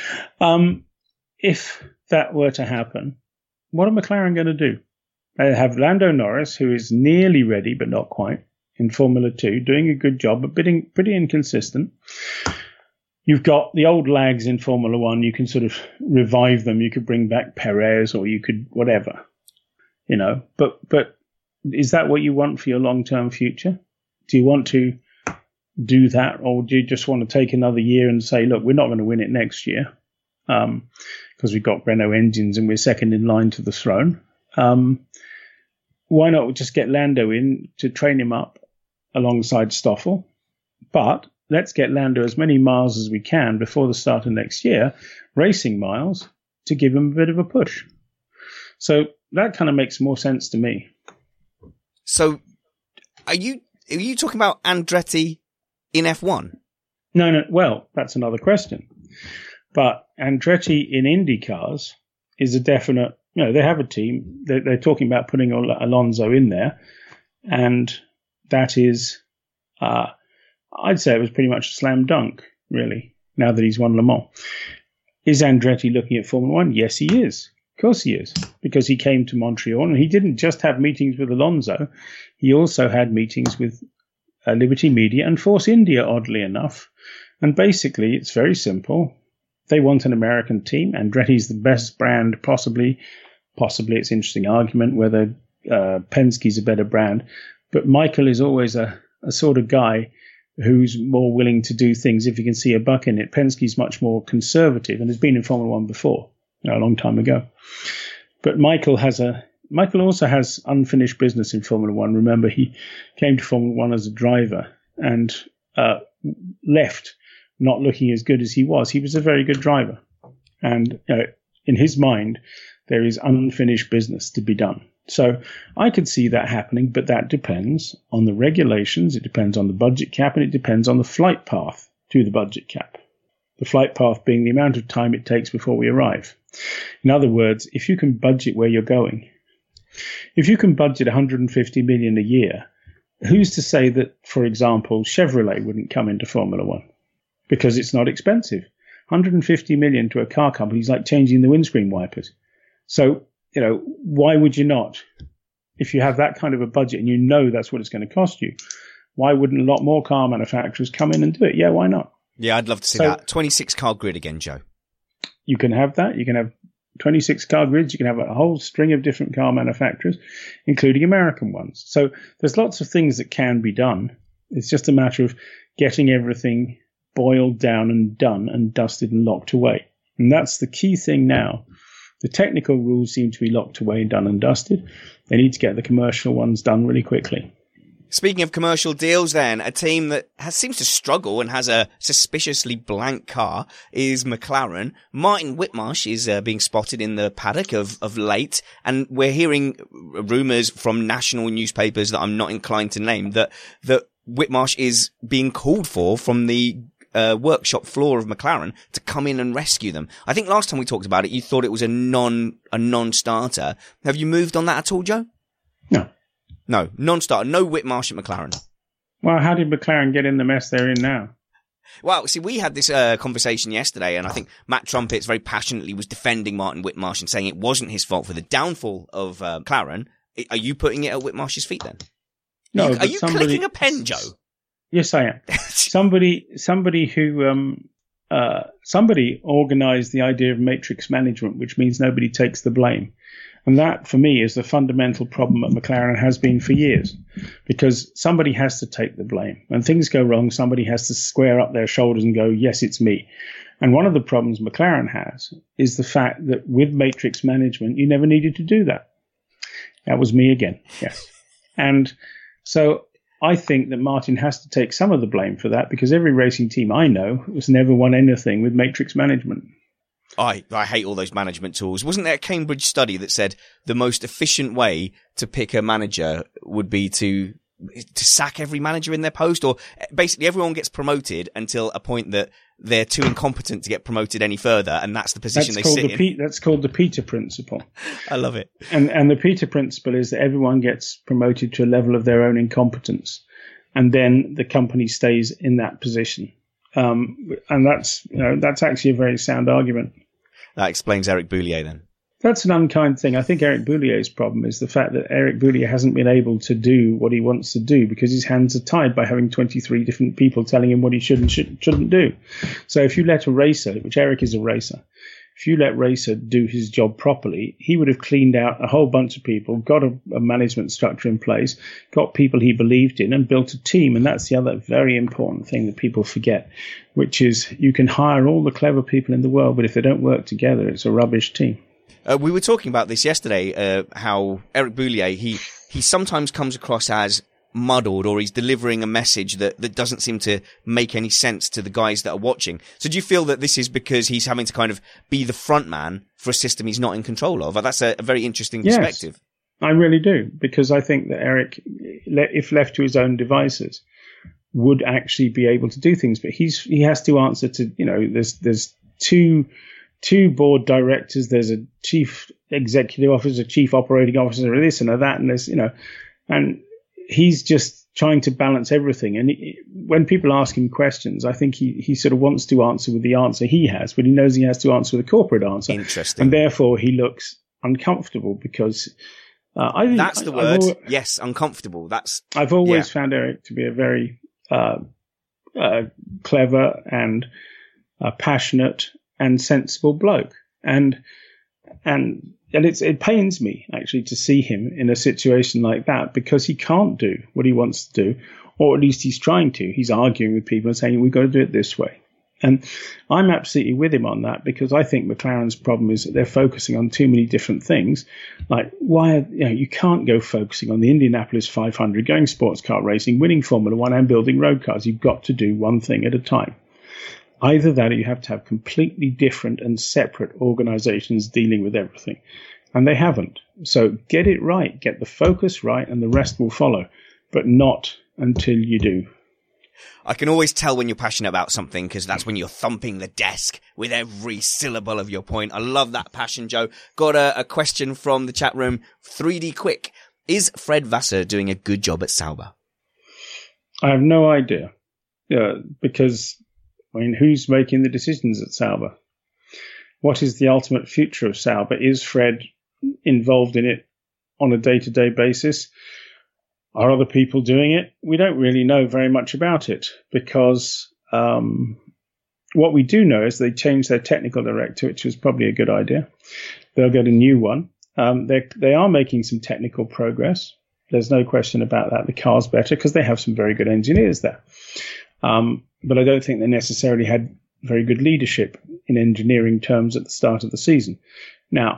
If that were to happen, what are McLaren going to do? They have Lando Norris, who is nearly ready, but not quite, in Formula 2, doing a good job, but pretty inconsistent. You've got the old lags in Formula 1. You can sort of revive them. You could bring back Perez, or you could whatever, But is that what you want for your long-term future? Do you want to do that, or do you just want to take another year and say, look, we're not going to win it next year because we've got Renault engines and we're second in line to the throne? Why not just get Lando in to train him up alongside Stoffel? But let's get Lando as many miles as we can before the start of next year, racing miles, to give him a bit of a push. So that kind of makes more sense to me. So are you talking about Andretti in F1? No. Well, that's another question. But Andretti in Indy cars is a definite, they have a team. They're talking about putting Alonso in there. And that is, I'd say it was pretty much a slam dunk, really, now that he's won Le Mans. Is Andretti looking at Formula 1? Yes, he is. Of course he is, because he came to Montreal and he didn't just have meetings with Alonso. He also had meetings with Liberty Media and Force India, oddly enough. And basically, it's very simple. They want an American team. Andretti's the best brand, possibly. Possibly it's an interesting argument whether Penske's a better brand. But Michael is always a sort of guy who's more willing to do things if you can see a buck in it. Penske's much more conservative and has been in Formula 1 before, a long time ago. But Michael also has unfinished business in Formula 1. Remember, he came to Formula 1 as a driver and left not looking as good as he was. He was a very good driver. And in his mind, there is unfinished business to be done. So I could see that happening, but that depends on the regulations, it depends on the budget cap, and it depends on the flight path to the budget cap. The flight path being the amount of time it takes before we arrive. In other words, if you can budget where you're going, if you can budget 150 million a year, who's to say that, for example, Chevrolet wouldn't come into Formula 1? Because it's not expensive. 150 million to a car company is like changing the windscreen wipers. So, why would you not? If you have that kind of a budget and you know that's what it's going to cost you, why wouldn't a lot more car manufacturers come in and do it? Yeah, why not? Yeah, I'd love to see that. 26 car grid again, Joe. You can have that. You can have 26 car grids. You can have a whole string of different car manufacturers, including American ones. So there's lots of things that can be done. It's just a matter of getting everything boiled down and done and dusted and locked away. And that's the key thing now. The technical rules seem to be locked away, done and dusted. They need to get the commercial ones done really quickly. Speaking of commercial deals then, a team that seems to struggle and has a suspiciously blank car is McLaren. Martin Whitmarsh is being spotted in the paddock of late, and we're hearing rumours from national newspapers that I'm not inclined to name that Whitmarsh is being called for from the workshop floor of McLaren to come in and rescue them. I think last time we talked about it, you thought it was a non-starter. Have you moved on that at all, Joe? No, non-starter. No Whitmarsh at McLaren. Well, how did McLaren get in the mess they're in now? Well, see, we had this conversation yesterday, and I think Matt Trumpets very passionately was defending Martin Whitmarsh and saying it wasn't his fault for the downfall of McLaren. Are you putting it at Whitmarsh's feet then? No. Are you clicking a pen, Joe? Yes, I am. Somebody organised the idea of matrix management, which means nobody takes the blame. And that, for me, is the fundamental problem at McLaren and has been for years, because somebody has to take the blame. When things go wrong, somebody has to square up their shoulders and go, yes, it's me. And one of the problems McLaren has is the fact that with matrix management, you never needed to do that. That was me again, yes. And so I think that Martin has to take some of the blame for that, because every racing team I know has never won anything with matrix management. I hate all those management tools. Wasn't there a Cambridge study that said the most efficient way to pick a manager would be to sack every manager in their post, or basically everyone gets promoted until a point that they're too incompetent to get promoted any further, and that's the position they sit in. That's called the Peter Principle. I love it. And the Peter Principle is that everyone gets promoted to a level of their own incompetence, and then the company stays in that position. And that's actually a very sound argument. That explains Eric Boulier then. That's an unkind thing. I think Eric Boulier's problem is the fact that Eric Boulier hasn't been able to do what he wants to do because his hands are tied by having 23 different people telling him what he should and shouldn't do. So if you let a racer, which Eric is a racer, if you let Racer do his job properly, he would have cleaned out a whole bunch of people, got a management structure in place, got people he believed in, and built a team. And that's the other very important thing that people forget, which is you can hire all the clever people in the world, but if they don't work together, it's a rubbish team. We were talking about this yesterday, how Eric Boulier, he sometimes comes across as muddled, or he's delivering a message that doesn't seem to make any sense to the guys that are watching. So do you feel that this is because he's having to kind of be the front man for a system he's not in control of? That's a very interesting perspective. Yes, I really do, because I think that Eric, if left to his own devices, would actually be able to do things. But he has to answer to, there's two board directors, there's a chief executive officer, chief operating officer, this and that, and there's, and he's just trying to balance everything. And when people ask him questions, I think he sort of wants to answer with the answer he has, but he knows he has to answer with a corporate answer. Interesting. And therefore he looks uncomfortable because that's the word. Yes, uncomfortable. I've always found Eric to be a very clever and passionate and sensible bloke. And it pains me actually to see him in a situation like that, because he can't do what he wants to do, or at least he's trying to. He's arguing with people and saying, we've got to do it this way. And I'm absolutely with him on that, because I think McLaren's problem is that they're focusing on too many different things. Like, you can't go focusing on the Indianapolis 500, going sports car racing, winning Formula One and building road cars. You've got to do one thing at a time. Either that, or you have to have completely different and separate organizations dealing with everything. And they haven't. So get it right, get the focus right, and the rest will follow. But not until you do. I can always tell when you're passionate about something, because that's when you're thumping the desk with every syllable of your point. I love that passion, Joe. Got a question from the chat room. 3D Quick. Is Fred Vasseur doing a good job at Sauber? I have no idea. Because... who's making the decisions at Sauber? What is the ultimate future of Sauber? Is Fred involved in it on a day-to-day basis? Are other people doing it? We don't really know very much about it, because what we do know is they changed their technical director, which was probably a good idea. They'll get a new one. They are making some technical progress. There's no question about that. The car's better because they have some very good engineers there. But I don't think they necessarily had very good leadership in engineering terms at the start of the season. Now,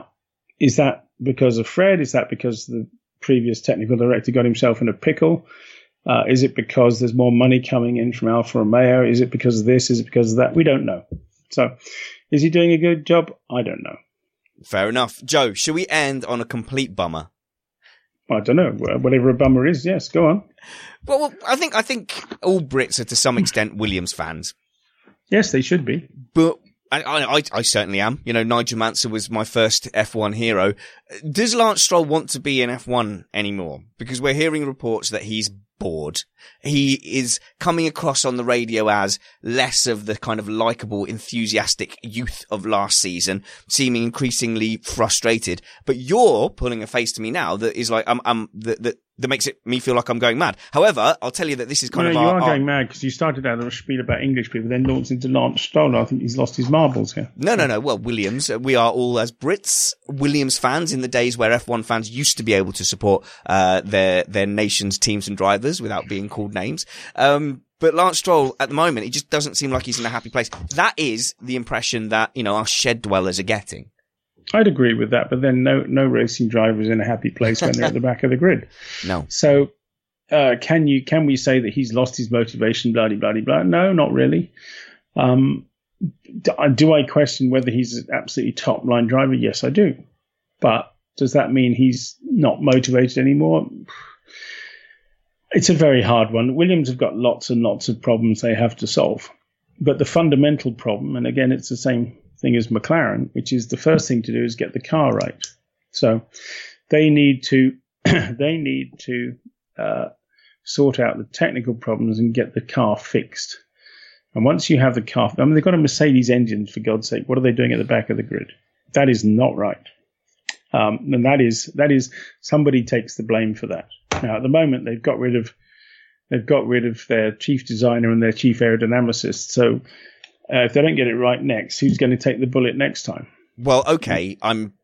Is that because of Fred? Is that because the previous technical director got himself in a pickle? Is it because there's more money coming in from Alfa Romeo? Is it because of this? Is it because of that? We don't know. So is he doing a good job? I don't know. Fair enough. Joe, should we end on a complete bummer? I don't know. Whatever a bummer is, yes, go on. Well, I think all Brits are to some extent Williams fans. Yes, they should be. But I certainly am. You know, Nigel Mansell was my first F1 hero. Does Lance Stroll want to be in F1 anymore? Because we're hearing reports that he's bored. He is coming across on the radio as less of the kind of likable, enthusiastic youth of last season, seeming increasingly frustrated. But you're pulling a face to me now that is like, that makes me feel like I'm going mad. However, I'll tell you that this is kind of you are going mad because you started out a spiel about English people, then launched into Lance Stroll. I think he's lost his marbles here. No. Well, Williams, we are all as Brits Williams fans in the days where F1 fans used to be able to support their nation's teams and drivers without being called names. But Lance Stroll, at the moment, he just doesn't seem like he's in a happy place. That is the impression that, you know, our shed dwellers are getting. I'd agree with that, but then no racing driver is in a happy place when they're at the back of the grid. No. So can we say that he's lost his motivation, blah, blah, blah, blah? No, not really. Do I question whether he's an absolutely top-line driver? Yes, I do. But does that mean he's not motivated anymore? It's a very hard one. Williams have got lots and lots of problems they have to solve. But the fundamental problem, and again, it's the same thing as McLaren, which is the first thing to do is get the car right. So they need to sort out the technical problems and get the car fixed. And once you have the car, I mean, they've got a Mercedes engine, for God's sake. What are they doing at the back of the grid? That is not right. And that is somebody takes the blame for that. Now, at the moment, they've got rid of their chief designer and their chief aerodynamicist. So if they don't get it right next, who's going to take the bullet next time? Well, okay,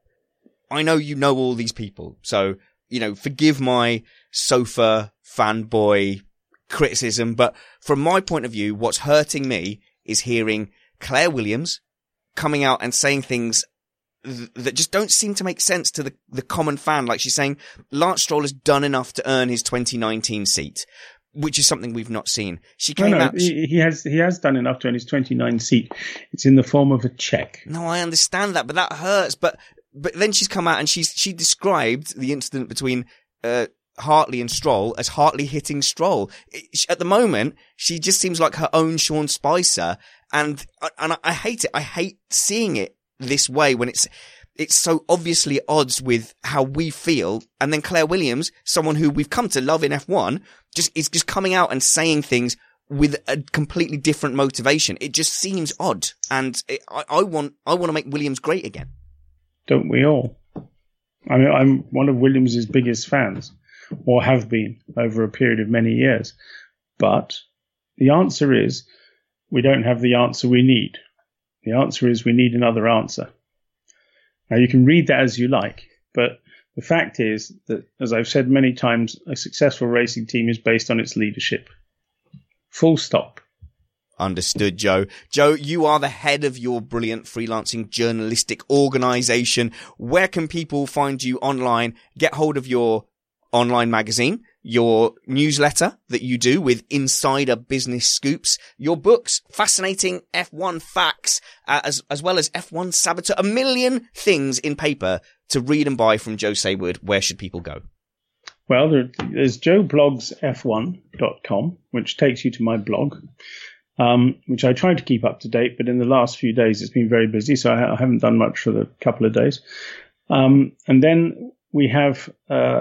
I know you know all these people, so, you know, forgive my sofa fanboy criticism, but from my point of view, what's hurting me is hearing Claire Williams coming out and saying things that just don't seem to make sense to the common fan. Like she's saying, Lance Stroll has done enough to earn his 2019 seat, which is something we've not seen. She came out. He has done enough to earn his 29 seat. It's in the form of a check. No, I understand that, but that hurts. But then she's come out and she described the incident between Hartley and Stroll as Hartley hitting Stroll. At the moment, she just seems like her own Sean Spicer, and I hate it. I hate seeing it this way when it's so obviously at odds with how we feel. And then Claire Williams, someone who we've come to love in F1, is just coming out and saying things with a completely different motivation. It just seems odd. And I want to make Williams great again. Don't we all? I mean, I'm one of Williams' biggest fans, or have been over a period of many years. But the answer is we don't have the answer we need. The answer is we need another answer. Now, you can read that as you like, but the fact is that, as I've said many times, a successful racing team is based on its leadership. Full stop. Understood, Joe. Joe, you are the head of your brilliant freelancing journalistic organization. Where can people find you online, get hold of your online magazine, your newsletter that you do with insider business scoops, your books, fascinating F1 facts, as well as F1 Saboteur, a million things in paper to read and buy from Joe Saywood? Where should people go? Well, there's joeblogsf1.com, which takes you to my blog, which I try to keep up to date, but in the last few days it's been very busy, so I haven't done much for the couple of days. And then we have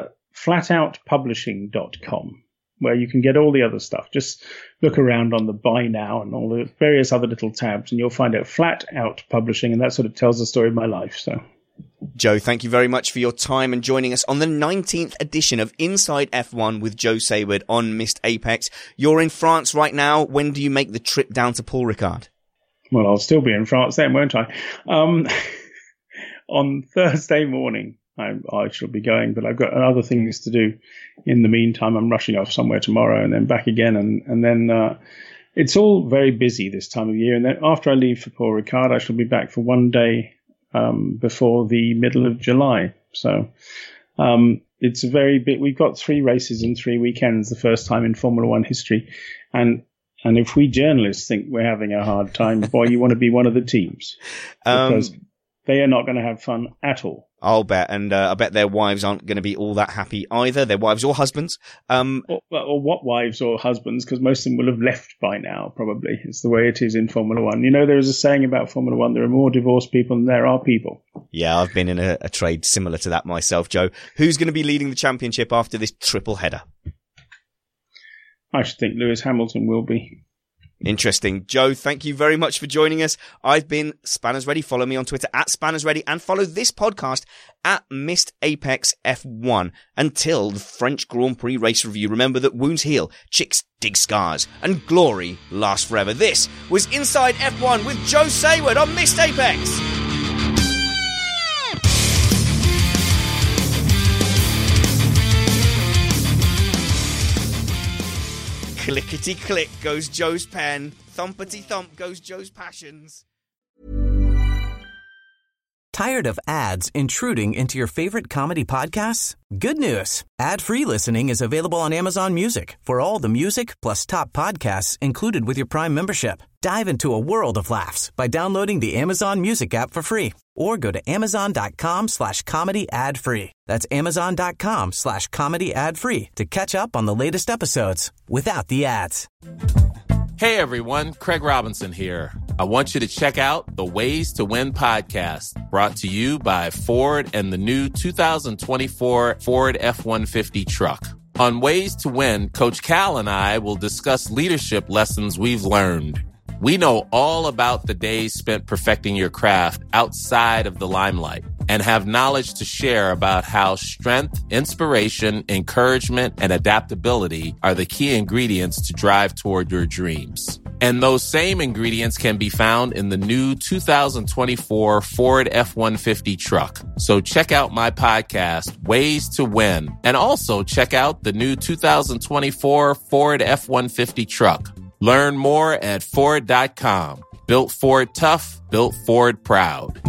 flatoutpublishing.com, where you can get all the other stuff. Just look around on the buy now and all the various other little tabs, and you'll find out Flat Out Publishing, and that sort of tells the story of my life. So, Joe, thank you very much for your time and joining us on the 19th edition of Inside F1 with Joe Saywood on Missed Apex. You're in France right now. When do you make the trip down to Paul Ricard? Well, I'll still be in France then, won't I? On Thursday morning, I shall be going, but I've got other things to do in the meantime. I'm rushing off somewhere tomorrow and then back again. And then it's all very busy this time of year. And then after I leave for Paul Ricard, I shall be back for one day before the middle of July. So it's a very big. We've got 3 races in 3 weekends, the first time in Formula One history, and if we journalists think we're having a hard time, boy, you want to be one of the teams, because they are not going to have fun at all. I'll bet, and I bet their wives aren't going to be all that happy either, their wives or husbands. Or what wives or husbands, because most of them will have left by now, probably. It's the way it is in Formula One. You know, there is a saying about Formula One, there are more divorced people than there are people. Yeah, I've been in a trade similar to that myself, Joe. Who's going to be leading the championship after this triple header? I should think Lewis Hamilton will be. Interesting. Joe, thank you very much for joining us. I've been Spanners Ready. Follow me on Twitter at Spanners Ready, and follow this podcast at Missed Apex F1 until the French Grand Prix race review. Remember that wounds heal, chicks dig scars, and glory lasts forever. This was Inside F1 with Joe Sayward on Missed Apex. Clickety-click goes Joe's pen. Thumpety-thump goes Joe's passions. Tired of ads intruding into your favorite comedy podcasts? Good news. Ad-free listening is available on Amazon Music for all the music plus top podcasts included with your Prime membership. Dive into a world of laughs by downloading the Amazon Music app for free, or go to amazon.com/comedy ad-free. That's amazon.com/comedy ad-free to catch up on the latest episodes without the ads. Hey everyone, Craig Robinson here. I want you to check out the Ways to Win podcast, brought to you by Ford and the new 2024 Ford F-150 truck. On Ways to Win, Coach Cal and I will discuss leadership lessons we've learned. We know all about the days spent perfecting your craft outside of the limelight, and have knowledge to share about how strength, inspiration, encouragement, and adaptability are the key ingredients to drive toward your dreams. And those same ingredients can be found in the new 2024 Ford F-150 truck. So check out my podcast, Ways to Win, and also check out the new 2024 Ford F-150 truck. Learn more at Ford.com. Built Ford tough, built Ford proud.